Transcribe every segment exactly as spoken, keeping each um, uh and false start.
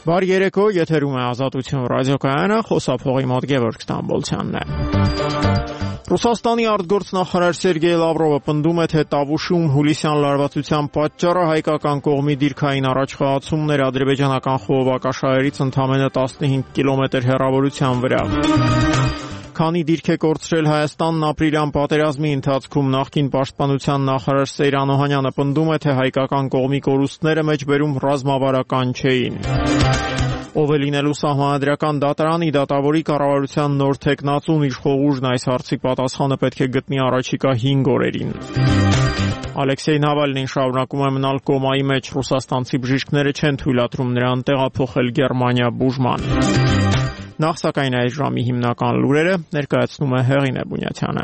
Վար երեկո, եթերում է Ազատություն ռադիոկայանը, խոսափողի մոտ Գևորգ Ստամբոլցյանն է։ Ռուսաստանի արտգործնախարար Սերգեյ Լավրովը պնդում է, թե Տավուշում հուլիսյան լարվածության պատճառը հայկական կողմի դիրքային առաջխաղացումներ ադրբեջանական խողովակաշարերից ընդամենը տասնհինգ կիլոմետր հեռավորության վրա։ Քանի դիրք է կորցրել Հայաստանն ապրիլյան պատերազմի ընթացքում, նախկին պաշտպանության նախարար Սեյրան Օհանյանը պնդում է, թե հայկական կողմի կորուստները մեջբերում ռազմավարական չէին։ Ով է լինելու սահմանադրական դատարանի դատավորի կառավարության նոր թեկնածուն, իր խողուժն այս հարցի պատասխանը պետք է գտնի առաջիկա հինգ օրերին։ Ալեքսեյ Նավալնին շարունակում է մնալ կոմայի մեջ, ռուսաստանցի բժիշկները չեն թույլատրում նրան տեղափոխել Գերմանիա բուժման։ Նախ սակայն այս ժամի հիմնական լուրերը ներկայացնում է Հեղինե Բունյաթյանը։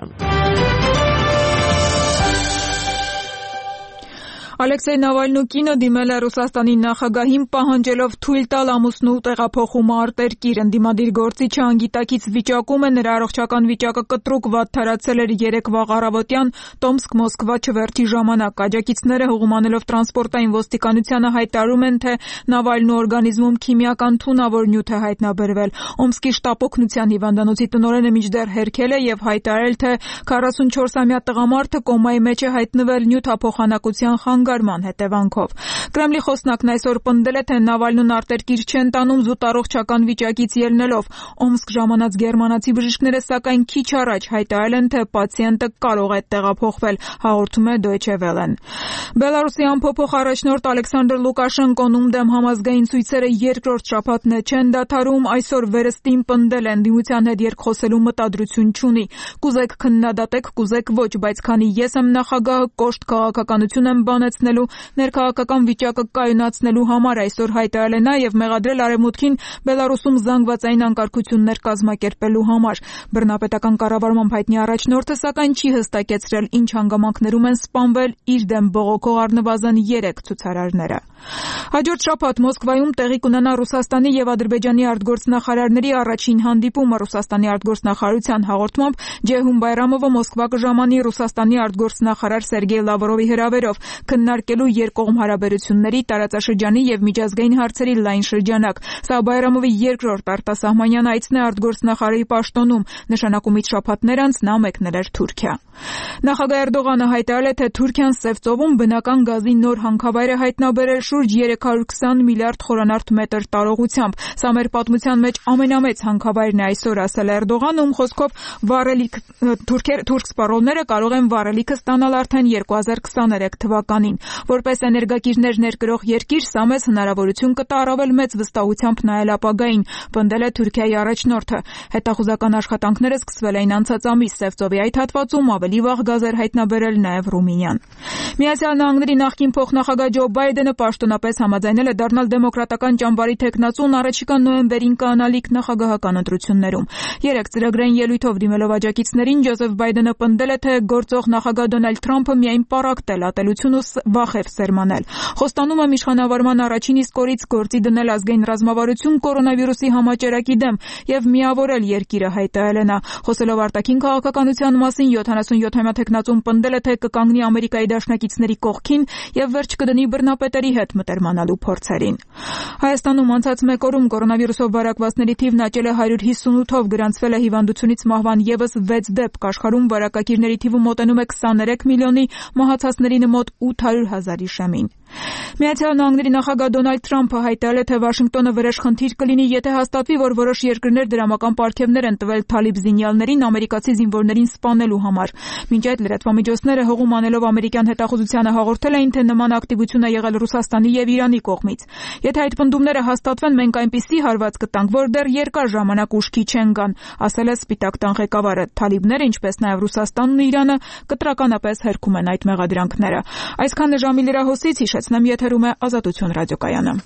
Ալեքսեյ Նավալնու կինը դիմել է Ռուսաստանի նախագահին պահանջելով թույլ տալ ամուսնու տեղափոխումը արտերկիր։ Ընդդիմադիր գործիչը անգիտակից վիճակում է, նրա առողջական վիճակը կտրուկ վատթարացել էր երեկվա առավոտյան Տոմսկ-Մոսկվա չվերթի ժամանակ։ Աջակիցները հողումանելով տրանսպորտային ոստիկանությանը հայտարարում են, թե Նավալնու օրգանիզմում քիմիական թունավոր նյութ է հայտնաբերվել։ Օմսկի շտապ օգնության հիվանդանոցի տնօրենը մինչդեռ հերքել է եւ հայտարարել, թե քառասունչորսամյա տղամարդը կոմայի մեջ է հայտնվել նյութափոխանակության խանգարման հետևանքով։ Կրեմլի խոսնակն այսօր պնդել է, թե Նավալնուն արտերկիր չեն տանում զուտ առողջական վիճակից ելնելով։ Օմսկ ժամանած գերմանացի բժիշկները սակայն քիչ առաջ հայտարարել են, թե պացիենտը կարող է տեղափոխվել, հաղորդում է Deutsche Welle-ն։ Բելարուսի ամփոփող առաջնորդ Ալեքսանդր Լուկաշենկոն դեմ համազգային ցույցերը երկրորդ շաբաթն է չեն դադարում, այսօր վերստին պնդել են դիմության հետ երկխոսելու մտադրություն չունի։ Կուզեք քննադատեք, կուզեք ոչ, բայց քանի ես եմ նախագահը, կոշտ քաղաքականություն եմ բանեցնելու, ներքաղաքական վիճակը կայունացնելու համար, այսօր հայտարարել է նա եւ մեղադրել Արևմուտքին Բելարուսում զանգվածային անկարգություններ կազմակերպելու համար։ Բռնապետական կառավարմամբ հայտնի առաջնորդը սակայն չի հստակեցրել, ինչ հանգամանքներում են սպանվել իր դեմ բողոքող առնվազն երեք ցուցարարները։ Հաջորդ շաբաթ Մոսկվայում տեղի կունենա Ռուսաստանի եւ Ադրբեջանի արտգործնախարարների առաջին հանդիպումը։ Ռուսաստանի արտգործնախարարության հաղորդմամբ Ջեհուն Բայրամովը Մոսկվա կժամանի Ռուսաստանի արտգործնախարար Սերգեյ Լավրովի հրավերով, քննարկելու երկկողմ հարաբերությունների, տարածաշրջանի եւ միջազգային հարցերի լայն շրջանակ։ Սա Բայրամովի երկրորդ արտասահմանյան այցն է արտգործնախարարի պաշտոնում, նշանակումից շաբաթներ անց նա մեկնել էր Թուրքիա։ Նախագահ Էրդողանը հայտարարել է, թե Թուրքիան Սև ծովում բնական գազի նոր հանքավայր է հայտնաբերել շուրջ երեք հարյուր քսան միլիարդ խորանարդ մետր տարողությամբ։ Սա մեր պատմության մեջ ամենամեծ հանքավայրն է այսօր, ասել է Էրդողանը, ում խոսքով վառելիք թուրք սպառողները կարող են վառելիքը ստանալ արդեն երկու հազար քսաներեք թվականին։ Որպես էներգակիրներ ներկրող երկիր, սա մեզ հնարավորություն կտա առավել մեծ վստահությամբ նայել ապագային, պնդել է Թուրքիայի առաջնորդը։ Հետախուզական աշխատանքները սկսվել էին անցած ամիս Սև ծովի այդ հատվածում, ավելի վաղ գազ էր հայտնաբերել նաև Ռումինիան։ Միացյալ Նահանգների նախկին փոխնախագահ Ջո Բայդենը պաշտոնապես համաձայնել է դառնալ դեմոկրատական ճամբարի թեկնածուն առաջիկա նոյեմբերին կանալիք նախագահական ընտրություններում։ Երեք ծրագրային ելույթով դիմելով աջակիցներին, Ջոզեֆ Բայդենը պնդել է, թե գործող նախագահ Դոնալդ Թրամփը միայն պառակտել ատելություն ու վախ է սերմանել։ Խոստանում եմ իշխանավարման առաջին իսկ օրից գործի դնել ազգային ռազմավարություն կորոնավիրուսի համաճարակի դեմ եւ միավորել երկիրը, հայտարարել է նա։ Խոսելով արտաքին քաղաքականության մասին, յոթանասունյոթամյա թեկնածուն պնդել է, թե կկանգնի Ամերիկայի դաշնակիցների կողքին եւ վերջ կդնի բռնապետերի հետ մտերմանալու փորձերին։ Հայաստանում անցած մեկ օրում կորոնավիրուսով վարակվածների թիվն աճել է հարյուր հիսունութով, գրանցվել է հիվանդությունից մահվան եւս վեց դեպք, աշխարհում վարակակիրների թիվը մոտենում է քսաներեք միլիոնի, մահացածներին մոտ ութ հարյուր հազարի շեմին։ Միացյալ Նահանգների նախագահ Դոնալդ Թրամփը հայտարարել է, թե Վաշինգտոնը վրեժխնդիր կլինի, եթե հաստատվի, որ որոշ երկրներ դրամական պարգևներ են տվել թալիբ զինյալներին ամերիկացի զինվորներին սպանելու համար։ Մինչ այդ լրատվամիջոցները հողում անելով ամերիկյան հետախուզությանը հաղորդել էին, թե նման ակտիվություն է եղել Ռուսաստանի եւ Իրանի կողմից։ Եթե այդ պնդումները հաստատվեն, մենք այնպիսի հարված կտանք, որ դեռ երկար ժամանակ ուշքի չեն գան, ասել է Սպիտակ տան ղեկավարը։ Թալիբները, ինչպես նաեւ Ռուսաստանն ու Իրանը, կտրականապես հերքում են այդ մեղադրանքները։ Այսքանը ժամի լրահոսից, հիշեցնեմ, եթերում է Ազատություն ռադիոկայանը։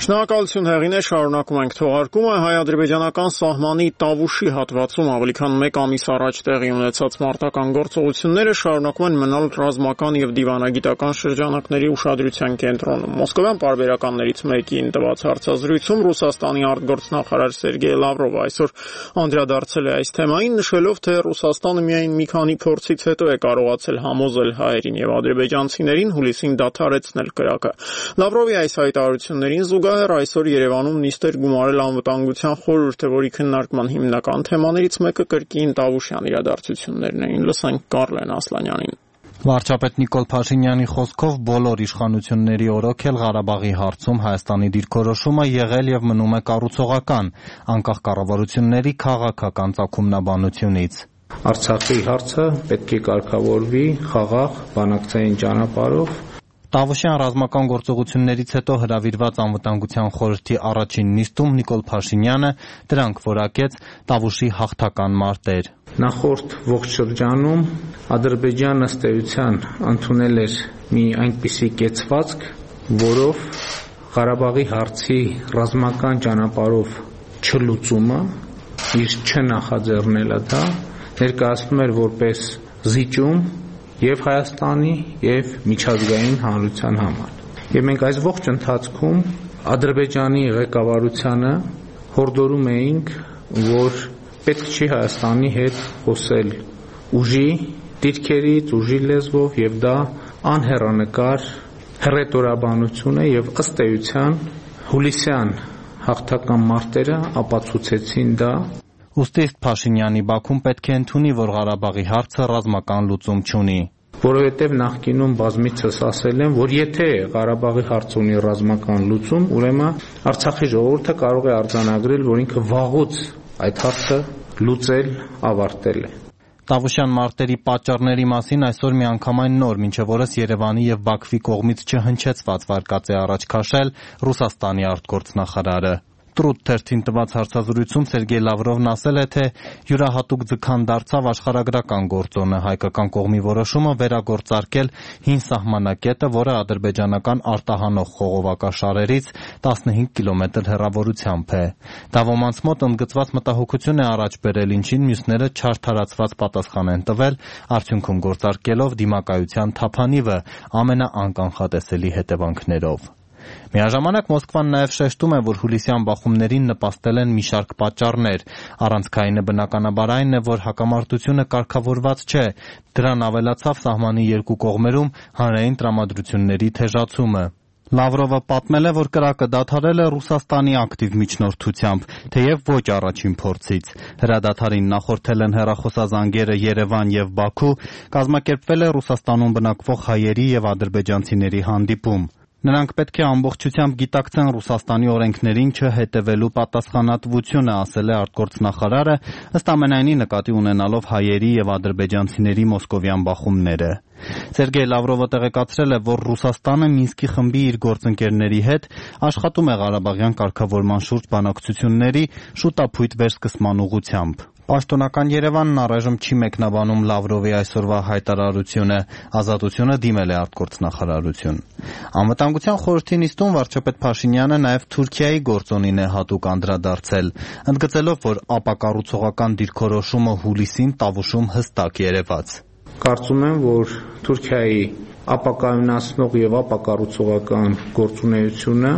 Շնորհակալություն հեղինե, շարունակում ենք թողարկումը հայ-ադրբեջանական սահմանի Տավուշի հատվածում ավելի քան մեկ ամիս առաջ տեղի ունեցած մարտական գործողությունները շարունակում են մնալ ռազմական եւ դիվանագիտական շրջանակների ուշադրության կենտրոնում։ Մոսկովյան պարբերականներից մեկին տված հարցազրույցում Ռուսաստանի արտգործնախարար Սերգեյ Լավրովը այսօր անդրադարձել է այս թեմային, նշելով, թե Ռուսաստանը միայն մի քանի փորձից հետո է կարողացել համոզել հայերին եւ ադրբեջանցիներին հուլիսին դադարեցնել կրակը։ Լավրովի այս հայտարարություններին զուգահեռ այսօր Երևանում նիստ էր գումարել անվտանգության խորհուրդը, որի քննարկման հիմնական թեմաներից մեկը կրկին Տավուշյան իրադարձություններն էին։ Լսենք Կարլեն Ասլանյանին։ Վարչապետ Նիկոլ Փաշինյանի խոսքով բոլոր իշխանությունների օրոքել Ղարաբաղի հարցում Հայաստանի դիրքորոշումը եղել եւ մնում է կառուցողական, անկախ կառավարությունների քաղաքական ծագումնաբանությունից։ Արցախի հարցը պետք է կարգավորվի խաղաղ բանակցային ճանապարհով։ Տավուշյան ռազմական գործողություններից հետո հրավիրված անվտանգության խորհրդի առաջին նիստում Նիկոլ Փաշինյանը դրանք որակեց Տավուշի հաղթական մարտեր։ Նախորդ ողջ շրջանում Ադրբեջանը ըստ էության ընդունել էր մի այնպիսի կեցվածք, որով Ղարաբաղի հարցի ռազմական ճանապարհով չլուծումը, իր չնախաձեռնելը դա ներկայացնում էր որպես զիջում եւ Հայաստանի եւ միջազգային հանրության համար։ Եվ մենք այս ողջ ընթացքում Ադրբեջանի ղեկավարությանը հորդորում էինք, որ պետք չի Հայաստանի հետ խոսել ուժի դիրքերից, ուժի լեզվով եւ դա անհեռանկար հռետորաբանություն է եւ ըստ էության հուլիսյան հաղթական մարտերը ապացուցեցին դա։ Ուստի Փաշինյանի Բաքուն պետք է ընդունի, որ Ղարաբաղի հարցը ռազմական լուծում չունի։ Որովհետև նախկինում բազմիցս ասել եմ, որ եթե Ղարաբաղի հարցը ունի ռազմական լուծում, ուրեմն Արցախի ժողովուրդը կարող է արձանագրել, որ ինքը վաղուց այդ հարցը լուծել, ավարտել է։ Տավուշյան մարտերի պատճառների մասին այսօր միանգամայն նոր, մինչև օրս Երևանի եւ Բաքվի կողմից չհնչեցված վարկած է առաջ քաշել Ռուսաստանի արտգործնախարարը։ Տրուտ թերթին տված հարցազրույցում Սերգեյ Լավրովն ասել է, թե յուրահատուկ ձգան դարձավ աշխարհագրական գործոնը, հայկական կողմի որոշումը վերագործարկել հին սահմանակետը, որը ադրբեջանական արտահանող խողովակաշարերից տասնհինգ կիլոմետր հեռավորությամբ է։ Դա ոմանց մոտ ընդգծված մտահոգություն է առաջ բերել, ինչին մյուսները չարդարացված պատասխան են տվել, արդյունքում գործարկելով դիմակայության թափանիվը ամենաանկանխատեսելի հետևանքներով։ Միաժամանակ Մոսկվան նաև շեշտում է, որ հուլիսյան բախումներին նպաստել են մի շարք պատճառներ։ Առանցքայինը բնականաբար այն է, որ հակամարտությունը կարգավորված չէ, դրան ավելացավ սահմանի երկու կողմերում հանրային տրամադրությունների թեժացումը։ Լավրովը պատմել է, որ կրակը դադարել է Ռուսաստանի ակտիվ միջնորդությամբ, թեև ոչ առաջին փորձից։ Հրադադարին նախորդել են հեռախոսազանգերը Երևան եւ Բաքու, կազմակերպվել է Ռուսաստանում բնակվող հայերի եւ ադրբեջանցիների հանդիպում։ Նրանք պետք է ամբողջությամբ գիտակցեն Ռուսաստանի օրենքներին չհետևելու պատասխանատվությունը, ասել է արտգործնախարարը, ըստ ամենայնի նկատի ունենալով հայերի եւ ադրբեջանցիների մոսկովյան բախումները։ Սերգեյ Լավրովը տեղեկացրել է, որ Ռուսաստանը Մինսկի խմբի իր գործընկերների հետ աշխատում է Ղարաբաղյան կարգավորման շուրջ բանակցությունների շուտափույթ վերսկսման ուղղությամբ։ Պաշտոնական Երևանն առայժմ չի մեկնաբանում Լավրովի այսօրվա հայտարարությունը, Ազատությունը դիմել է արտգործնախարարություն։ Անվտանգության խորհրդի նիստում վարչապետ Փաշինյանը նաև Թուրքիայի գործոնին է հատուկ անդրադարձել, ընդգծելով, որ ապակառուցողական դիրքորոշումը հուլիսին Տավուշում հստակ երևաց։ Կարծում եմ, որ Թուրքիայի ապակայունացնող եւ ապակառուցողական գործունեությունը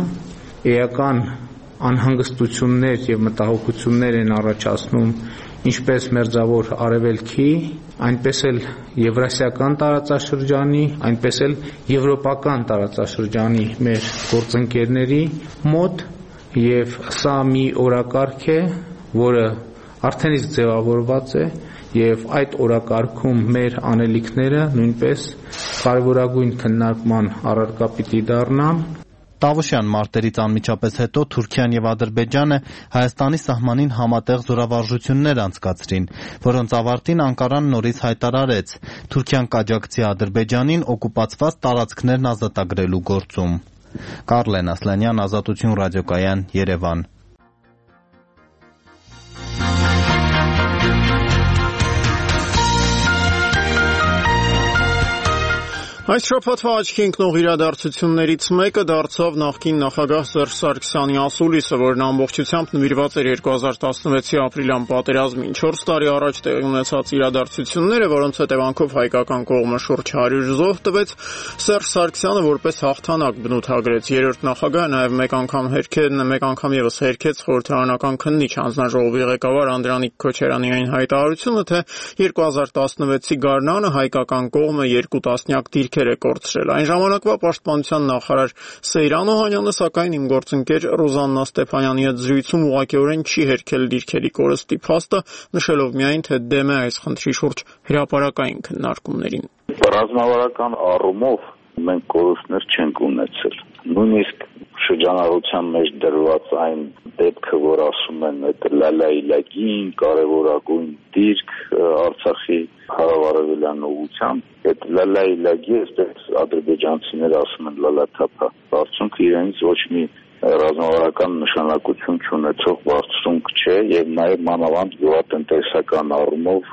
էական անհանգստություններ եւ մտահոգություններ են առաջացնում ինչպես մերձավոր արևելքի, այնպես էլ եվրասիական տարածաշրջանի, այնպես էլ եվրոպական տարածաշրջանի մեր գործընկերների մոտ եւ սա մի օրակարգ է, որը արդեն իսկ ձևավորված է եւ այդ օրակարգում մեր անելիքները նույնպես կարևորագույն քննարկման առարկա պիտի դառնան։ Տավուշյան մարտերից անմիջապես հետո Թուրքիան եւ Ադրբեջանը Հայաստանի սահմանին համատեղ զորավարժություններ անցկացրին, որոնց ավարտին Անկարան նորից հայտարարեց. Թուրքիան կաջակցի Ադրբեջանին օկուպացված տարածքներն ազատագրելու գործում։ Կարլեն Ասլանյան, Ազատություն ռադիոկայան, Երևան։ Այս շաբաթվա աչքի ընկնող իրադարձություններից մեկը դարձավ նախկին նախագահ Սերժ Սարգսյանի ասուլիսը, որն ամբողջությամբ նվիրված էր երկու հազար տասնվեցի ապրիլյան պատերազմին։ չորս տարի առաջ տեղի ունեցած իրադարձությունները, որոնց հետևանքով հայկական կողմը շուրջ հարյուր զոհ տվեց, Սերժ Սարգսյանը որպես հաղթանակ բնութագրեց։ Երրորդ նախագահը նաև մեկ անգամ հերքեց, մեկ անգամ եւս հերքեց խորհրդարանական քննիչ հանձնաժողովի ղեկավար Անդրանիկ Քոչարյանի այն հայտարարությունը, թե երկու հազար տասնվեցի գարնանը հայկական կողմը երկու տասնյակ դիրքեր է կորցրել։ Այն ժամանակվա պաշտպանության նախարար Սեյրան Օհանյանը, սակայն իմ գործընկեր Ռոզաննա Ստեփանյանի հետ զրույցում ուղղակիորեն չի հերքել դիրքերի կորստի փաստը, նշելով միայն, թե դեմ է այս խնդրի շուրջ հրապարակային քննարկումներին։ Ռազմավարական առումով մենք կորուստներ չենք ունեցել։ Նույնիսկ շրջանառության մեջ դրված այն դեպքը, որ ասում են այդ լալայլագին կարևորագույն դիրք Արցախի հարավարևելյան ուղղությամբ, այդ լալայլագի, այսպես ադրբեջանցիները ասում են լալաթափա, բարձունքը իրենից ոչ մի ռազմավարական նշանակություն չունեցող բարձունք չէ եւ նաեւ մանավանդ գյուղատնտեսական առումով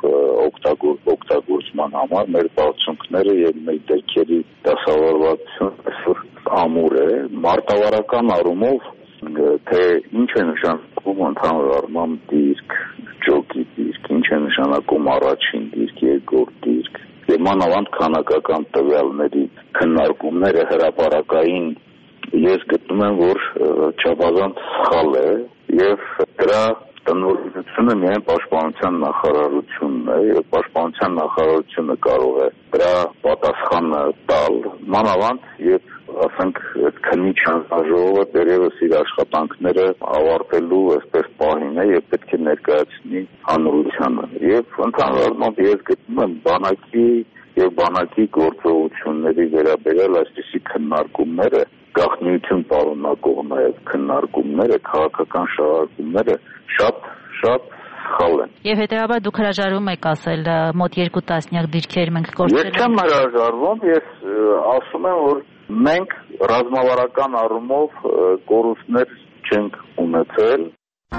օգտագործման համար մեր բարձունքները եւ մեր դերքերի դասավորվածությունը այսօր ամուր է մարտավարական առումով թե ինչ է նշանակում ընդհանուր առմամբ դիրք, ջոկի դիրք, ինչ է նշանակում առաջին դիրք, երկրորդ դիրք եւ մանավանդ քանակական տվյալների քննարկումները հրապարակային ես գտնում եմ, որ չափազանց սխալ է եւ դրա տնօրինությունը միայն պաշտպանության նախարարությունն է եւ պաշտպանության նախարարությունը կարող է դրա պատասխանը տալ մանավանդ եւ ասենք այդ քննիչ հանձնաժողովը դերևս իր աշխատանքները ավարտելու այսպես պահին է եւ պետք է ներկայացնի հանրությանը եւ ընդհանրապես ես գտնում եմ բանակի եւ բանակի գործողությունների վերաբերյալ այսպիսի քննարկումները գաղտնիություն պարունակող նաև քննարկումները, քաղաքական շարժումները շատ շատ սխալ են։ Եվ հետեւաբար դուք հրաժարվում եք ասել մոտ երկու տասնյակ դիրքեր մենք կորցրել ենք։ Ես չեմ հրաժարվում, ես ասում եմ, որ մենք ռազմավարական առումով կորուստներ չենք ունեցել։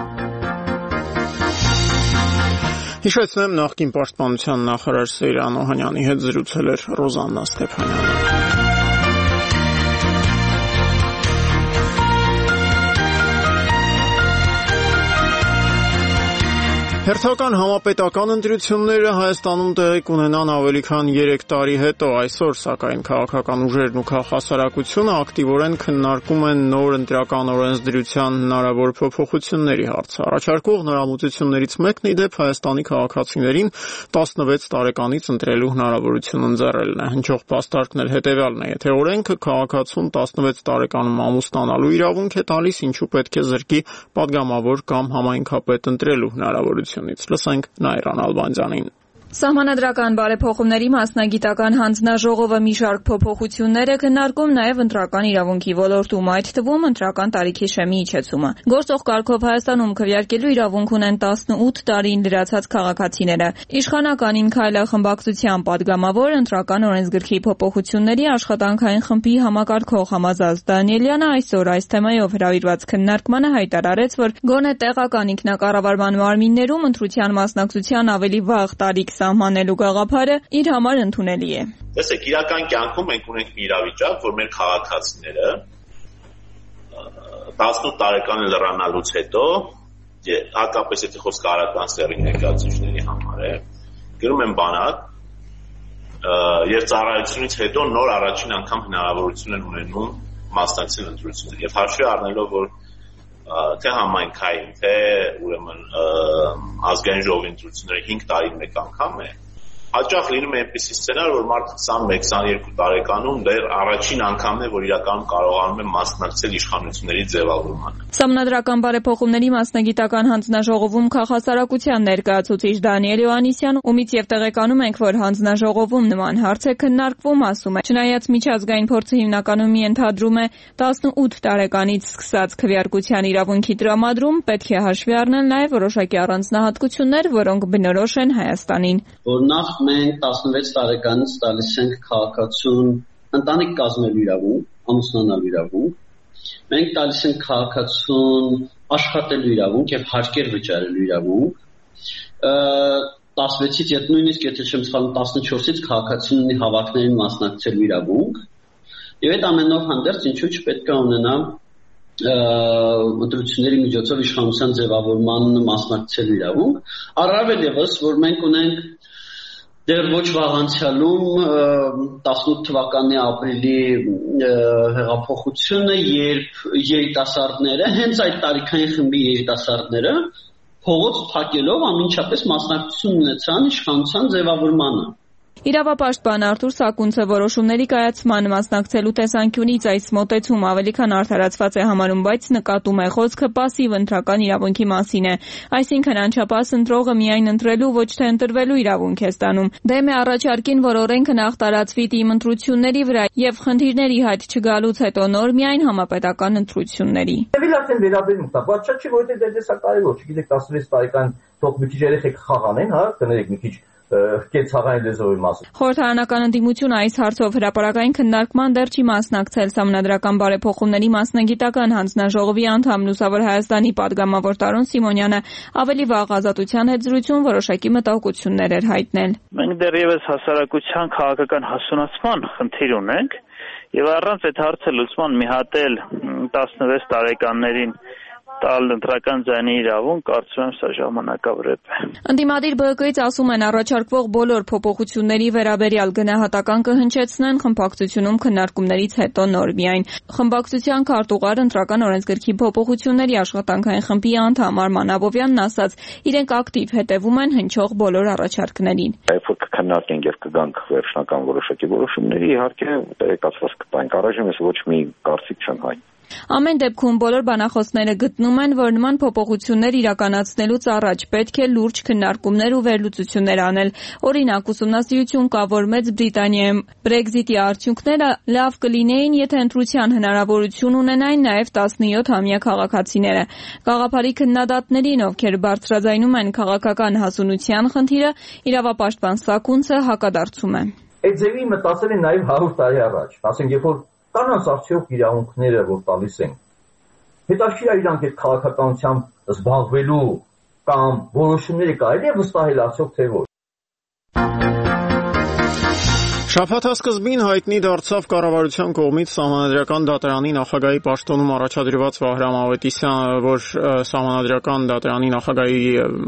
Հիշեցնեմ, նախկին պաշտպանության նախարար Սեյրան Օհանյանի հետ զրուցել էր Ռոզաննա Ստեփանյանը։ Հերթական համապետական ընտրությունները Հայաստանում տեղի կունենան ավելի քան երեք տարի հետո։ Այսօր, սակայն, քաղաքական ուժերն ու քաղաքասարակությունը ակտիվորեն քննարկում են նոր ընտրական օրենսդրության հնարավոր փոփոխությունների հարցը։ Առաջարկող նորամուծություններից մեկն ի դեպ Հայաստանի քաղաքացիներին տասնվեց տարեկանից ընտրելու հնարավորություն ընձեռելն է։ Հնչող փաստարկն էլ հետևյալն է. եթե օրենքը քաղաքացուն տասնվեց տարեկանում ամուսնանալու իրավունք է տալիս, ինչու պետք է զրկի падգամավոր կամ համայնքապետ ընտրելու հնարավորություն։ Լսենք Նայրան Ալբանդյանին։ Սահմանադրական բարեփոխումների մասնագիտական հանձնաժողովը մի շարք փոփոխություններ է քննարկում նաև ընտրական իրավունքի ոլորտում, այդ թվում ընտրական տարիքի շեմի իջեցումը։ Գործող կարգով Հայաստանում քվեարկելու իրավունք ունեն տասնութ տարին լրացած քաղաքացիները։ Իշխանականին քայլախմբակցության падգամավոր ընտրական օրենսգրքի փոփոխությունների աշխատանքային խմբի համակարգող Համազած Դանիելյանը այսօր այս թեմայով հրավիրված քննարկմանը հայտարարեց, որ գոնե տեղական ինքնակառավարման մարմիններում ընտրության մասնակցության ավելի վաղ տարիք սահմանելու գաղափարը իր համար ընդունելի է։ Տեսեք, իրական կյանքում մենք ունենք մի իրավիճակ, որ մեր քաղաքացիները տասնութ տարեկան լրանալուց հետո, հատկապես եթե խոսքը արական սեռի ներկայացուցիչների համար է, գնում են բանակ եւ ծառայությունից հետո նոր առաջին անգամ հնարավորություն են ունենում մասնակցել ընտրություններին եւ հաշվի առնելով, որ թե համայնքային, թե ուրեմն ազգային ժողովի ընտրությունները հինգ տարին մեկ անգամ է, հաճախ լինում է այնպիսի սցենար, որ մարդը քսանմեկ քսաներկու տարեկանում դեռ առաջին անգամն է, որ իրականում կարողանում է մասնակցել իշխանությունների ձևավորմանը։ Սահմանադրական բարեփոխումների մասնագիտական հանձնաժողովում քաղաքասարակության ներկայացուցիչ Դանիել Հովհաննիսյան, ումից եւ տեղեկանում ենք, որ հանձնաժողովում նման հարց է քննարկվում, ասում է. Չնայած միջազգային փորձը հիմնականում մի ընդհանրում է տասնութ տարեկանից սկսած քվեարկության իրավունքի տրամադրում, պետք է հաշվի առնել նաեւ որոշակի առանձնահատկություններ, որոնք բնորոշ են Հայաստանին։ Օրինակ մենք տասնվեց տարեկանից տալիս ենք քաղաքացուն ընտանիք կազմելու իրավունք, ամուսնանալու իրավունք։ Մենք տալիս ենք քաղաքացուն աշխատելու իրավունք եւ հարկեր վճարելու իրավունք։ տասնվեցից եթե նույնիսկ եթե չեմ սխալվում տասնչորսից քաղաքացիների հավաքներին մասնակցելու իրավունք եւ այդ ամենով հանդերձ ինչու՞ չպետք է ունենա ընտրությունների միջոցով իշխանության ձևավորման մասնակցելու իրավունք առավել եւս որ մենք ունենք դեռ ոչ վաղ անցյալում տասնութ թվականի ապրիլի հեղափոխությունը երբ երիտասարդները հենց այդ տարիքային խմբի երիտասարդները փողոց փակելով ամենչապես մասնակցություն ունեցան իշխանության ձևավորմանը Իրավապաշտպան Արթուր Սակունցը որոշումների կայացման մասնակցելու տեսանկյունից այս մոտեցում ավելի քան արդարացված է համարում, բայց նկատում է խոսքը պասիվ ընտրական իրավունքի մասին է, այսինքն անչափահաս ընտրողը միայն ընտրելու, ոչ թե ընտրվելու իրավունք է ստանում։ Դեմ է առաջարկին, որ օրենքը նախ տարածվի թիմ ընտրությունների վրա եւ խնդիրների հայտ չգալուց հետո նոր միայն համապետական ընտրությունների։ Դեպի վերաբերում դա, բայց չէ՞ որ դա դեսա կարևոր, չգիտեք տասնվեց տարեկան թող մի քիչ երեխեք խաղանեն, հա, կներեք մի քիչ կեցաղային լեզվի մասը։ Խորհրդարանական ընդդիմությունը այս հարցով հրապարակային քննարկման դեռ չի մասնակցել Սահմանադրական բարեփոխումների մասնագիտական հանձնաժողովի անդամ Լուսավոր Հայաստանի падգամավոր Տարոն Սիմոնյանը ավելի վաղ Ազատության հետ զրույցում որոշակի մտահոգություններ էր հայտնել։ Մենք դեռևս հասարակության քաղաքական հասունացման խնդիր ունենք եւ առանց այդ հարցը լուծման մի հատ էլ տասնվեց տարեկաններին տալ ընտրական ձայնի իրավունք, կարծում եմ սա ժամանակավրեպ է։ Ընդդիմադիր Բ Կ Ից ասում են առաջարկվող բոլոր փոփոխությունների վերաբերյալ գնահատական կհնչեցնեն խմբակցությունում քննարկումներից հետո նոր միայն։ Խմբակցության քարտուղար ընտրական օրենսգրքի փոփոխությունների աշխատանքային խմբի անդամ Արման Աբովյանն ասաց, իրենք ակտիվ հետևում են հնչող բոլոր առաջարկներին։ Երբ որ կքննարկենք եւ կգանք վերջնական որոշակի որոշումների, իհարկե տեղեկացված կտանք, առայժմ ոչ մի կարծիք չեմ հայ։ Ամեն դեպքում բոլոր բանախոսները գտնում են, որ նման փոփոխություններ իրականացնելուց առաջ պետք է լուրջ քննարկումներ ու վերլուծություններ անել։ Օրինակ, ուսումնասիրություն կա, որ Մեծ Բրիտանիայում Brexit-ի արդյունքները լավ կլինեին, եթե ընտրության հնարավորություն ունենային նաև տասնյոթ-ամյա քաղաքացիները։ Գաղափարի քննադատներին, ովքեր բարձրաձայնում են քաղաքական հասունության խնդիրը, իրավապաշտպան Սակունցը հակադարձում է։ Այդ ձևի մտածել են նաև հարյուր տարի առաջ, ասենք երբ որ կանանց արդյոք իրավունքները որ տալիս են հետաքրքիր է իրանք այդ քաղաքականությամբ զբաղվելու կամ որոշումները կարելի է վստահել արդյոք թե ոչ։ Շաբաթ սկզբին հայտնի դարձավ կառավարության կողմից Սահմանադրական դատարանի նախագահի պաշտոնում առաջադրված Վահրամ Ավետիսյանը, որ Սահմանադրական դատարանի նախագահի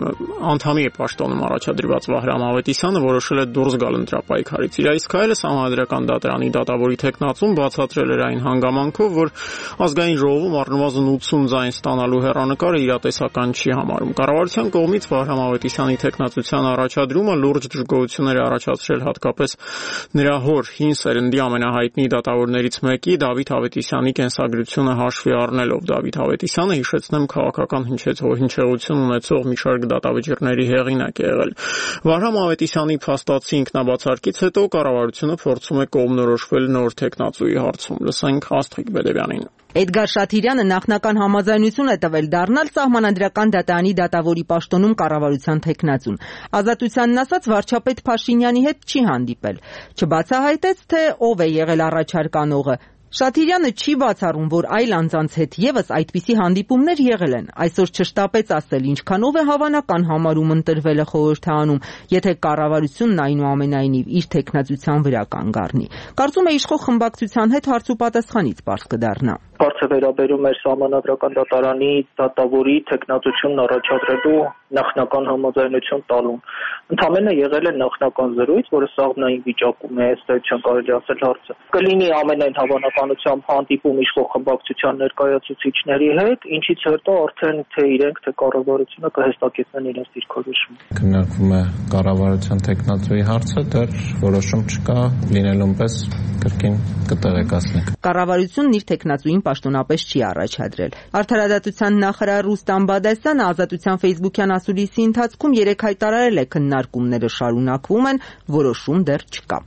անդամի է պաշտոնում առաջադրված Վահրամ Ավետիսյանը որոշել է դուրս գալ ընտրապայքարից։ Իր այս քայլը Սահմանադրական դատարանի դատավորի թեկնածուն բացատրել էր այն հանգամանքով, որ ազգային ժողովում առնվազն ութսուն ձայն ստանալու հեռանկարը իրատեսական չի համարում։ Կառավարության կողմից Վահրամ Ավետիսյանի թեկնածության առաջադրումը լուրջ դժգոհություններ է առաջացրել հատկապես նրա հոր հին սերնդի ամենահայտնի դատավորներից մեկի Դավիթ Ավետիսյանի կենսագրությունը հաշվի առնելով։ Դավիթ Ավետիսյանը, հիշեցնեմ, քաղաքական հնչեցություն ունեցող մի շարք դատավճիռների հեղինակ է եղել։ Վահրամ Ավետիսյանի փաստացի ինքնաբացարկից հետո կառավարությունը փորձում է կողմնորոշվել նոր թեկնածուի հարցում։ Լսենք Աստղիկ Բեդևյանին։ Էդգար Շաթիրյանը նախնական համաձայնություն է տվել դառնալ Սահմանադրական դատարանի դատավորի պաշտոնում կառավարության թեկնածուն։ Ազատությանն ասած վարչապետ Փաշինյանի հետ չի հանդիպել։ Չբացահայտեց, թե ով է եղել առաջարկանողը։ Շաթիրյանը չի բացառում, որ այլ անձանց հետ եւս այդպիսի հանդիպումներ եղել են։ Այսօր չշտապեց ասել ինչքանով է հավանական համարում ընտրվելը խորհրդարանում, եթե կառավարությունն այնուամենայնիվ իր թեկնածության վրա կանգ առնի։ Կարծում է իշխող խմբակցության հետ հարց ու պատասխանից պարզ կդառնա։ Հարցը վերաբերում է Սահմանադրական դատարանի դատավորի թեկնածությունն առաջադրելու նախնական համաձայնություն տալուն։ Ընդամենը եղել է նախնական զրույց, որը սաղմնային վիճակում է, ըստ էության կարելի ասել հարցը։ Կլինի ամենայն հավանականությամբ հանդիպում իշխող խմբակցության ներկայացուցիչների հետ, ինչից հետո արդեն թե իրենք, թե կառավարությունը կհստակեցնեն իրենց դիրքորոշումը։ Քննարկվում է կառավարության թեկնածուի հարցը, դեռ որոշում չկա, լինելուն պես կրկին կտեղեկացնենք։ Կառավարությունն իր թեկնածուին պաշտոնապես չի առաջադրել։ Արդարադատության նախարար Ռուստամ Բադասյանը Ազատության Facebook-յան ասուլիսի ընթացքում երեկ հայտարարել է քննարկումները շարունակվում են, որոշում դեռ չկա։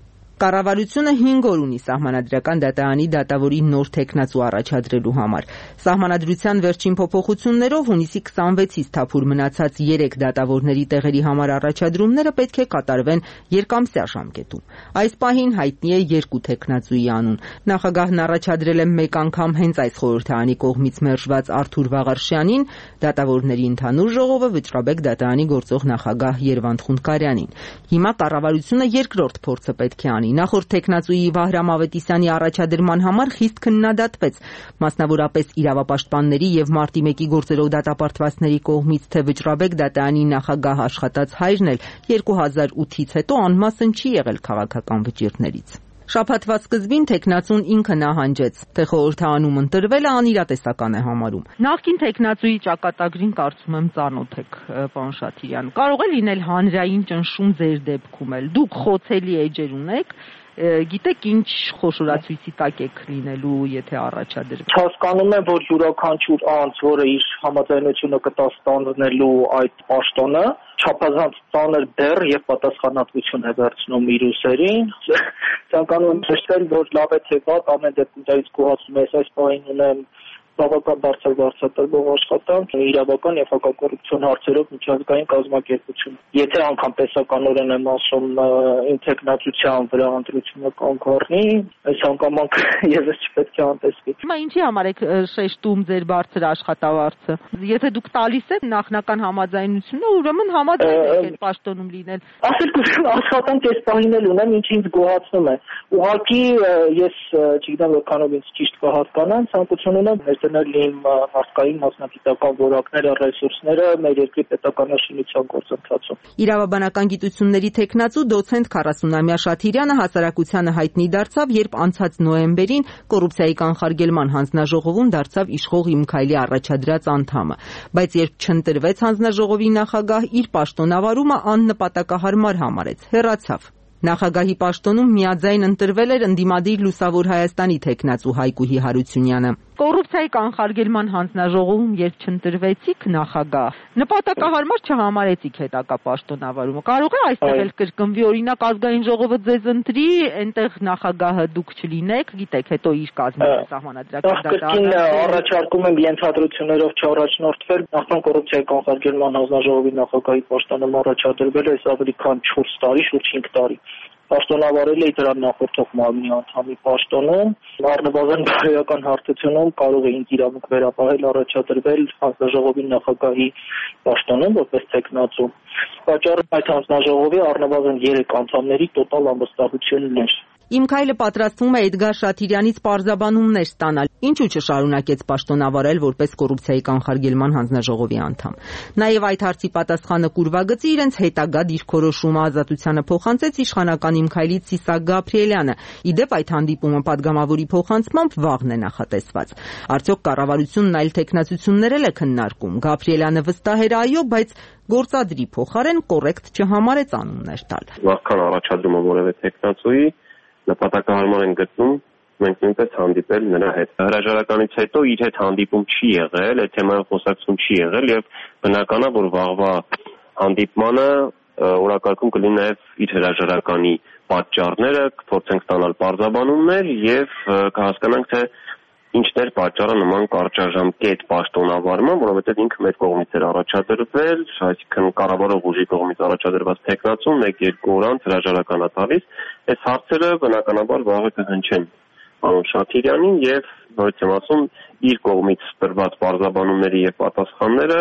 Կառավարությունը հինգ օր ունի Սահմանադրական դատարանի դատավորի նոր թեկնածու առաջադրելու համար։ Սահմանադրության վերջին փոփոխություններով հունիսի քսանվեցից թափուր մնացած երեք դատավորների տեղերի համար առաջադրումները պետք է կատարվեն երկամսյա ժամկետում։ Այս պահին հայտնի է երկու թեկնածուի անուն։ Նախագահն առաջադրել է մեկ անգամ հենց այս խորհրդարանի կողմից մերժված Արթուր Վաղարշյանին, դատավորների ընդհանուր ժողովը Վճռաբեկ դատարանի գործող նախագահ Երվանդ Խունդկարյանին։ Հիմա կառավարությունը երկրորդ փորձը պետք է անի։ Նախորդ թեկնածուի Վահրամ Ավետիսյանի առաջադրման համար խիստ քննադատվեց, մասնավորապես իրավապաշտպանների եւ մարտի մեկի գործերով դատապարտվածների կողմից, թե Վճռաբեկ դատարանի նախագահ աշխատած հայրն էլ երկու հազար ութից հետո անմասն չի եղել քաղաքական վճիռներից։ Շաբաթվա սկզբին թեկնածուն ինքը նահանջեց, թե խորհրդարանում ընտրվելը անիրատեսական է համարում։ Նախկին թեկնածուի ճակատագրին կարծում եմ ծանոթ եք, պարոն Շաթիրյան։ Կարող է լինել հանրային ճնշում ձեր դեպքում էլ։ Դուք խոցելի էջեր ունեք, գիտեք ինչ խոշորացույցի տակ եք լինելու, եթե առաջադրվեք։ Հասկանում եմ, որ յուրաքանչյուր անձ, որը իր համաձայնությունը կտա ստանալու այդ պաշտոնը, չափազանց ծանր դեր եւ պատասխանատվություն է վերցնում իր ուսերին։ Ցանկանում եմ նշել, որ լավ է թե վատ, ամեն դեպքում դա իսկ գոհացում է, այս պահին ունեմ բավական բարձր վարձատրվող աշխատանք իրավական եւ հակակոռուպցիոն հարցերով միջազգային կազմակերպություն։ Եթե անգամ տեսականորեն եմ ասում իմ թեկնածության վրա ընտրությունը կանգառնի, այս հանգամանք եւս չպետք է անտեսվի։ Հիմա ինչի համար եք շեշտում ձեր բարձր աշխատավարձը։ Եթե դուք տալիս եք նախնական համաձայնությունը, ուրեմն համաձայն եք այդ պաշտոնում լինել։ Ասել կուզեմ աշխատանք այս պահին էլ ունեմ, ինչ ինձ գոհացնում է։ Ուղղակի ես չգիտեմ որքանով ինձ ճիշտ կհասկանան, ցանկություն ունեմ դնել իմ մարդկային մասնագիտական որակները, ռեսուրսները մեր երկրի պետականաշինության գործընթացում։ Իրավաբանական գիտությունների թեկնածու դոցենտ քառասունամյա Շաթիրյանը հասարակությանը հայտնի դարձավ, երբ անցած նոյեմբերին կոռուպցիայի կանխարգելման հանձնաժողովում դարձավ իշխող Իմ Քայլի առաջադրած անդամը, բայց երբ չընտրվեց հանձնաժողովի նախագահ, իր պաշտոնավարումը աննպատակահարմար համարեց, հեռացավ։ Նախագահի պաշտոնում միաձայն ընտրվել էր ընդդիմադիր Լուսավոր Հայաստանի թեկնածու Հայկուհի Հարությունյանը։ Կոռուպցիայի կանխարգելման հանձնաժողովում երբ չընտրվեցիք նախագահ, նպատակահարմար չհամարեցիք հետագա պաշտոնավարումը։ Կարող է այստեղ էլ կրկնվի, օրինակ ազգային ժողովը ձեզ ընտրի, այնտեղ նախագահը դուք չլինեք, գիտեք, հետո իր կազմի Սահմանադրական դատարանը։ Առաջարկում եմ ենթադրություններով չառաջնորդվել, նախքան կոռուպցիայի կանխարգելման հանձնաժողովի նախագահի պաշտոնում առաջադրվել է ավելի քան չորս տարի, շուրջ հինգ տարի։ Պաշտոնավարել է դրան նախորդող մարմնի անդամի պաշտոնում, առնվազն բարոյական հարթությունում կարող է ինձ իրավունք վերապահել առաջադրվել հանձնաժողովի նախագահի պաշտոնում որպես թեկնածու։ Պատճառը այդ հանձնաժողովի առնվազն երեք անդամների տոտալ անվստահությունն էր։ Իմ Քայլը պատրաստվում է Էդգար Շաթիրյանից պարզաբանումներ ստանալ, ինչու չշարունակեց պաշտոնավարել որպես կոռուպցիայի կանխարգելման հանձնաժողովի անդամ։ Նաև այդ հարցի պատասխանը կուրվագծի իրենց հետագա դիրքորոշումը Ազատությանը փոխանցեց իշխանական Իմ Քայլից Սիսակ Գաբրիելյանը։ Իդեպ այդ հանդիպումը падգամավորի փոխանցմամբ վաղն է նախատեսված։ Արդյոք կառավարությունն այլ թեկնածություններ էլ է քննարկում։ Գաբրիելյանը վստահ էր այո, բայց գործադրի փոխարեն կոռեկտ չհամարեց անուններ տալ։ Նախքան առաջադրումը որևէ թեկնածուի նպատակահարմար են գտնում, մենք նույնպես հանդիպել նրա հետ։ Հրաժարականից հետո իր հետ հանդիպում չի եղել, այդ թեմայով խոսակցություն չի եղել եւ բնական է, որ վաղվա հանդիպմանը օրակարգում կլինի նաեւ իր հրաժարականի պատճառները, կփորձենք ստանալ պարզաբանումներ եւ կհասկանանք, թե ինչն էր պատճառը նման կարճաժամկետ պաշտոնավարման, որովհետև ինքը մեր կողմից էր առաջադրվել, այսինքն կառավարող ուժի կողմից առաջադրված թեկնածուն մեկ-երկու օր անց հրաժարական է տալիս։ Այս հարցերը բնականաբար վաղը կհնչեն պարոն Շաթիրյանին եւ ոնց եմ ասում, իր կողմից տրված պարզաբանումների եւ պատասխանները